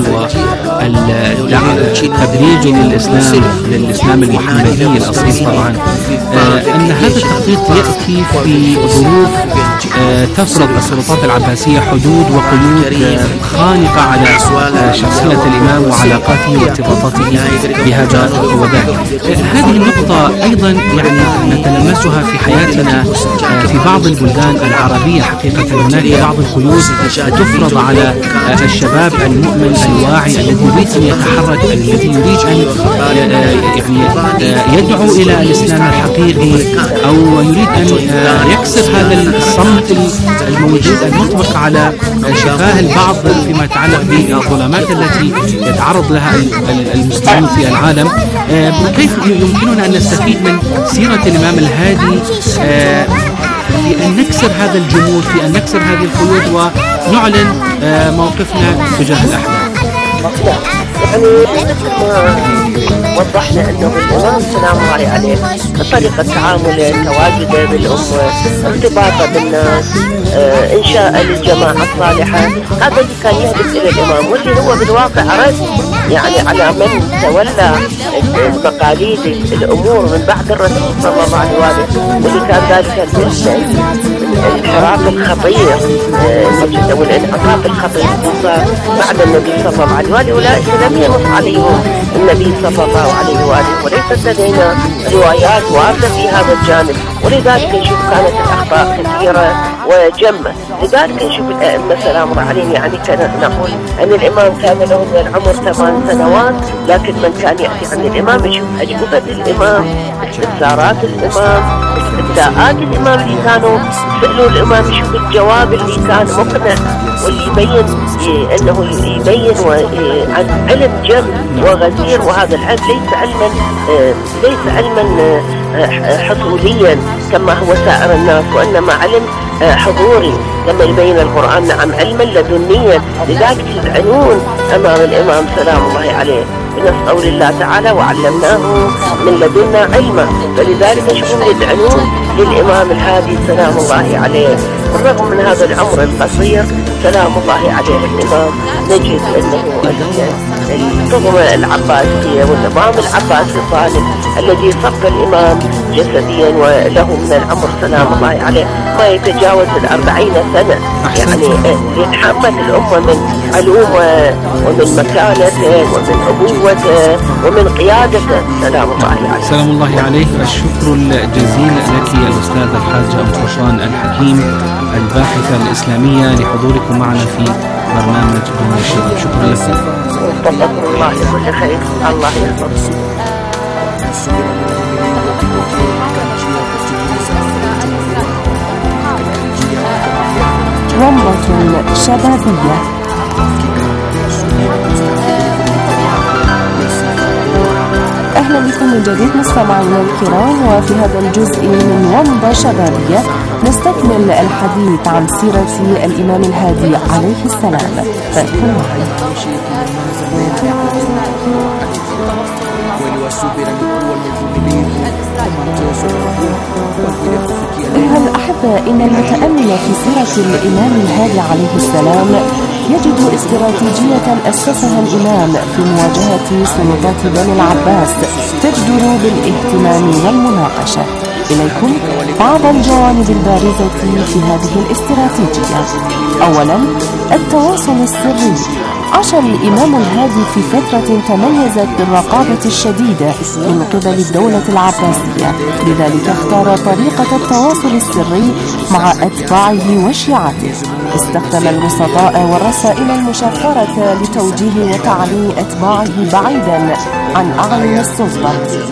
S8: والتدريج للإسلام للإسلام المحمدي الأصيل طبعا، أن هذا التخطيط يأتي في ظروف تفرض السلطات العباسية حدود وقيود خانقة على شخصية الإمام وعلاقاته وارتباطاته بهذا وذاك. هذه النقطة أيضا يعني نتلمسها في حياتنا في بعض البلدان العربية. حقيقة هناك بعض القيود تفرض على الشباب المؤمن الواعي الذي يريد أن يتحرك، الذي يريد أن يعني يدعو إلى الإسلام الحقيقي أو يريد أن يكسر هذا الصمت الموجود المطبق على شفاه البعض فيما يتعلق بالظلمات التي يتعرض لها المسلمون في العالم. كيف يمكننا أن نستفيد من سيرة الإمام الهادي في أن نكسر هذا الجمود، في أن نكسر هذه القيود ونعلن موقفنا تجاه الأحداث؟
S13: يعني وضحنا أنه الإمام سلام الله عليه طريقة تعامله، تواجده بالأمة، ارتباطه بالناس، إنشاء الجماعة الصالحة، هذا اللي كان يهدف إلى الإمام، واللي هو بالواقع رد يعني على من تولى مقاليد الأمور من بعد الرسول صلى الله عليه وسلم، واللي كان ذلك الانحراف الخطير أو الانحراف الخطير بعد النبي صلى الله عليه وسلم. أولئك لم ينص عليهم النبي صلى الله عليه وآله، وليست لدينا روايات واردة في هذا الجانب، ولذلك نشوف كانت الأخطاء كثيرة وجمة. لذلك نشوف الأئمة سلام الله عليهم، يعني كان نقول أن الإمام كان له من العمر ثمان سنوات، لكن من كان يأتي عن الإمام يشوف أجوبة الإمام، استفسارات الإمام، استفتاءات الإمام اللي كانوا يسألوا الإمام، يشوف الجواب اللي كان مقنع واللي يبين أنه يبين عن علم جم وغزير. وهذا العلم ليس علما ليس علما حصوليا كما هو سائر الناس، وإنما علم حضوري لما يبين القرآن، نعم علما لدنيا. لذلك يدعنون أمام الإمام سلام الله عليه بنسأل الله تعالى وعلمناه من لدنا علما، فلذلك نشوفهم يدعنون للإمام الهادي سلام الله عليه. بالرغم من هذا العمر القصير سلام الله عليه الإمام نجد أنه الطغمة العباسية والنظام العباسي الظالم الذي صف الإمام جسديا وله من العمر سلام الله عليه ما يتجاوز الأربعين سنة، يعني يتحمل الأمة من علوم ومن مكانته ومن أبوته ومن قيادته سلام الله عليه.
S8: سلام الله عليه. الشكر الجزيل لك يا الأستاذ الحاجة أم فرشان الحكيم الباحثة الإسلامية لحضوركم معنا في برنامج دون الشرع. شكرا لكم.
S13: وفقكم الله لكل خير. الله يحفظكم.
S6: رمضة شبابية. أهلا بكم من جديد مستمعينا الكرام، وفي هذا الجزء من ومضة شبابية نستكمل الحديث عن سيرة الإمام الهادي عليه السلام. فكن معنا. أيها الأحبة، إن المتأمل في سيرة الإمام الهادي عليه السلام يجد استراتيجية أسسها الإمام في مواجهة سلطات بني العباس تجدر بالاهتمام والمناقشة. إليكم بعض الجوانب البارزة في هذه الاستراتيجية. أولا، التواصل السري. عاش الإمام الهادي في فترة تميزت بالرقابة الشديدة من قبل الدولة العباسية، لذلك اختار طريقة التواصل السري مع أتباعه وشيعته. استخدم الوسطاء والرسائل المشفرة لتوجيه وتعليم أتباعه بعيدا عن أعين السلطة.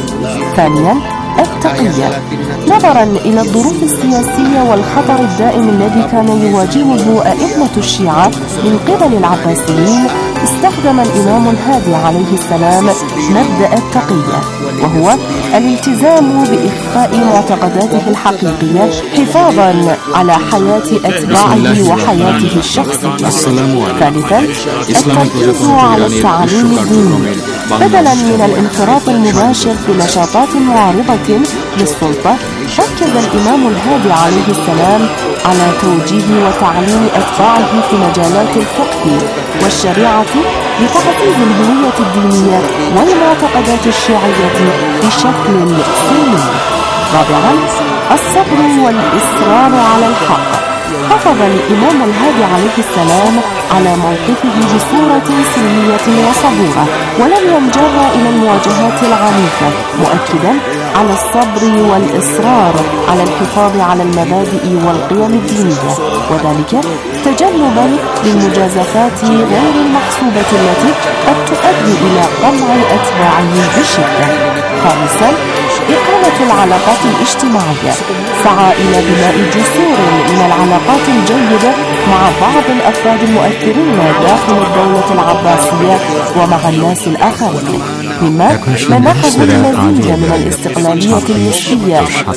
S6: ثانيا، التقية. نظرا إلى الظروف السياسية والخطر الدائم الذي كان يواجهه أئمة الشيعة من قبل العباسيين، استخدم الإمام الهادي عليه السلام مبدأ التقية، وهو الالتزام بإخفاء معتقداته الحقيقية حفاظا على حياة أتباعه وحياته الشخصية. ثالثا، التركيز على التعليم الديني. بدلا من الانخراط المباشر في نشاطات معارضة للسلطة، ركز الإمام الهادي عليه السلام على توجيه وتعليم أتباعه في مجالات الفقه والشريعة لتعزيز الهوية الدينية والمعتقدات الشيعية بشكل سلمي. رابعا، الصبر والإصرار على الحق. حافظ الإمام الهادي عليه السلام على موقفه بصورة سلمية وصبورة، ولم ينجر إلى المواجهات العنيفة، مؤكدا على الصبر والإصرار على الحفاظ على المبادئ والقيم الدينية، وذلك تجنبا للمجازفات غير المحسوبة التي قد تؤدي إلى قمع أتباعه بشدة. خامسا، إقامة العلاقات الاجتماعية. سعى إلى بناء جسور من العلاقات الجيدة مع بعض الأفراد المؤثرين داخل الدولة العباسية ومع الناس الآخرين، مما منحه المزيد من الاستقلالية النسبية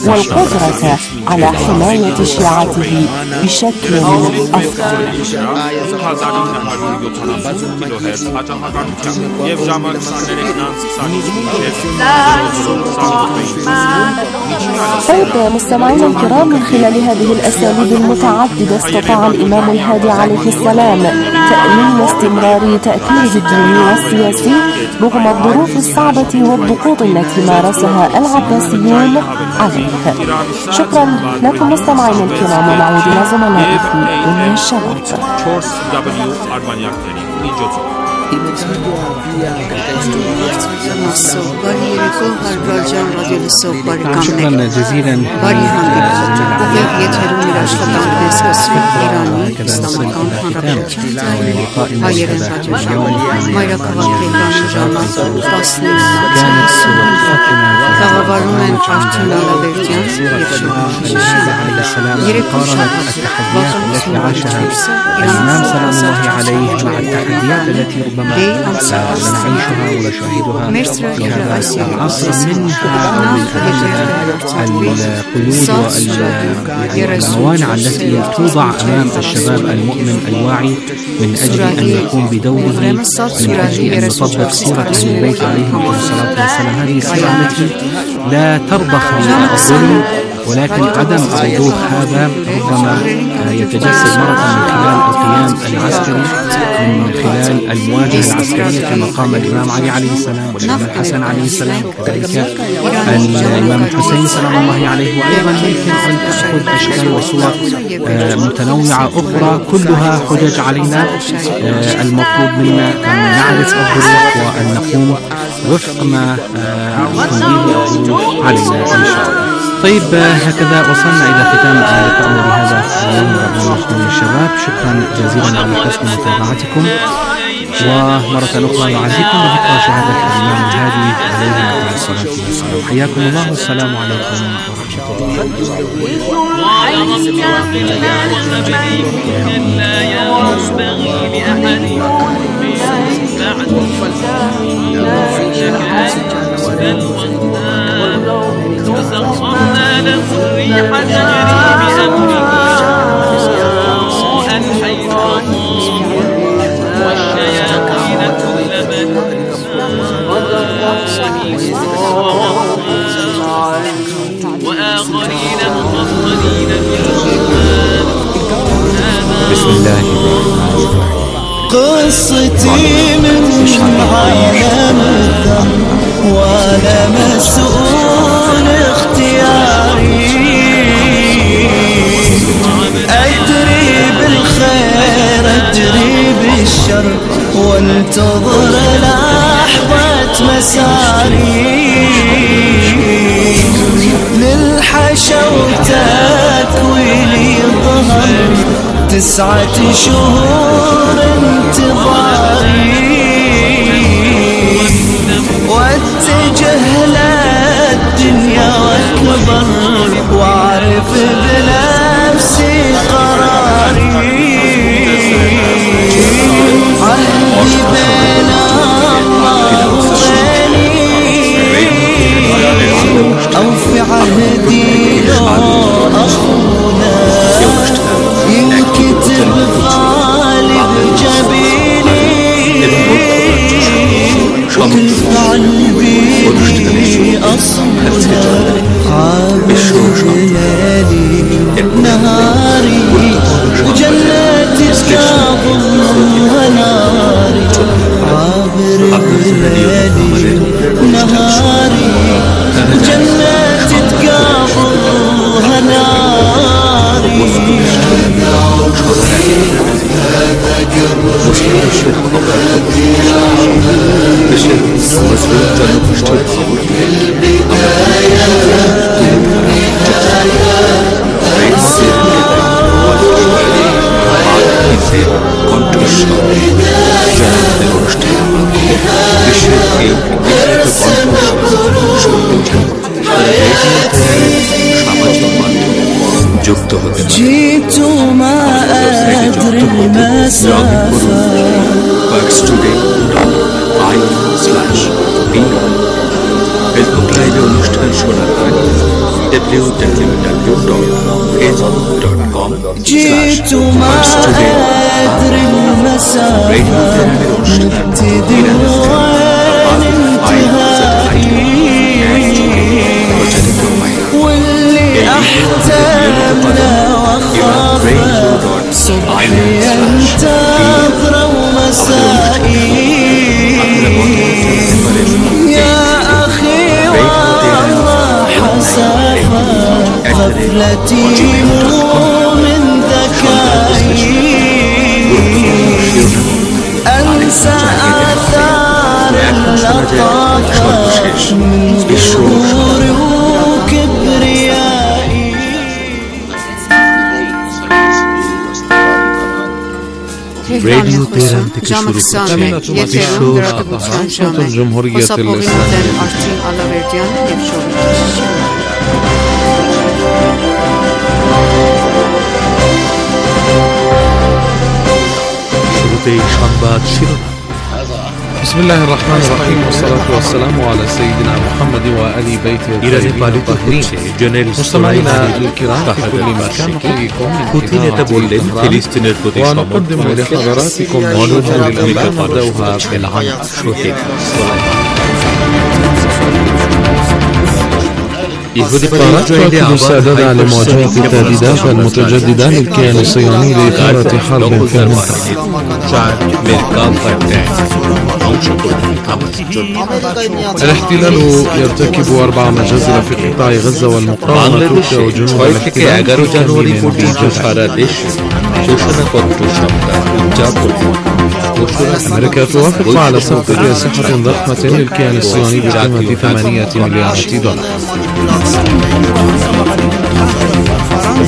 S6: والقدرة على حماية شيعته بشكل أفضل. طيب مستمعينا الكرام، من خلال هذه الأساليب المتعددة استطاع الإمام الهادي عليه السلام تأمين استمرار تأثيره الديني والسياسي رغم الظروف الصعبة والضغوط التي مارسها العباسيون عليه. شكرا لكم مستمعينا الكرام، ونعود إلى زملائي في دنيا الشباب.
S8: شكرا جزيلا. هكذا نصل إلى ختام لقائنا هذا اليوم كانت صورتنا عليه السلام قارنت التحديات التي عاشها الإمام سلام الله عليه مع التحديات التي ربما سنعيشها ونشاهدها في هذا العصر، منها القيود والموانع التي توضع أمام الشباب المؤمن الواعي من أجل أن يقوم بدوره، من أجل أن يطبق سيرة أهل البيت عليهم الصلاة والسلام. هذه السيرة التي لا ترضخ بالظلم، ولكن عدم الوضوح هذا ربما يتجسد مرة من خلال القيام العسكري، من خلال المواجهة العسكرية كما قام الإمام علي عليه السلام والإمام الحسن عليه السلام، وكذلك الإمام الحسين سلام الله عليه. وأيضا يمكن أن تأخذ أشكال وصور متنوعة أخرى كلها حجج علينا. المطلوب منا أن نعرف الظروف وأن نقوم وفق ما تنويه الظروف علينا إن شاء الله. طيب هكذا وصلنا إلى ختام لقائنا بهذا اليوم من برنامج نور الشباب. شكرا جزيلا على حسن متابعتكم، ومرة أخرى نعزيكم بذكرى شهادة الإمام الهادي عليه الصلاة والسلام. حياكم الله والسلام عليكم
S14: وسخرنا له الريح تجري بأمره رخاء حيث أصاب والشياطين كل بناء وآخرين مقرنين في الجبال.
S8: بسم الله الرحمن الرحيم.
S15: قصتي من عالم الذنب وأنا مسؤول اختياري، أدري بالخير أدري بالشر وانتظر لحظة مساري، للحشا وتكويلي ظهر تسعة شهور انتظاري، واتجه للدنيا واكبر واعرف بنفسي قراري، عهدي بين الله وبيني او في عهدي لو اخونا ينكتب غالب جبيني، وكل فعل بيدي أصلها عابر ليالي نهاري، وجناتي تقابلها ناري، عابر ليالي نهاري، وجناتي تقابلها ناري. جئت ما أدري المسافة جئت ما أدري المسافة نبتدي وانتهائي، واللي أحتمنا وخافه صبحي ينتظر ومسائي، يا أخي والله حسافة غفلتي مو من ذكائي، أنسى آثار
S2: راديو تهران تكشف
S1: ثمانية متر صوت الجمهورية الإسلامية.
S8: শুরুতেই সংবাদ শিরোনাম।
S1: بسم الله الرحمن الرحيم والصلاة والسلام على سيدنا محمد وآل بيته الطاهرين. مستمعينا الكرام في كل مكان نحييكم ونقدم لحضراتكم موجودا للأنباء نبدأها بالعنف. تركز السادة لمواجهة التهديدات المتجددة للكيان الصهيوني لإثارة حرب في المنطقة. الاحتلال يرتكب أربع مجازر في قطاع غزة والمقاومة تبدأ جنوب الاحتلال. أمريكا توافق على صفقة أسلحة ضخمة للكيان الصهيوني بقيمة ثمانية مليارات دولار.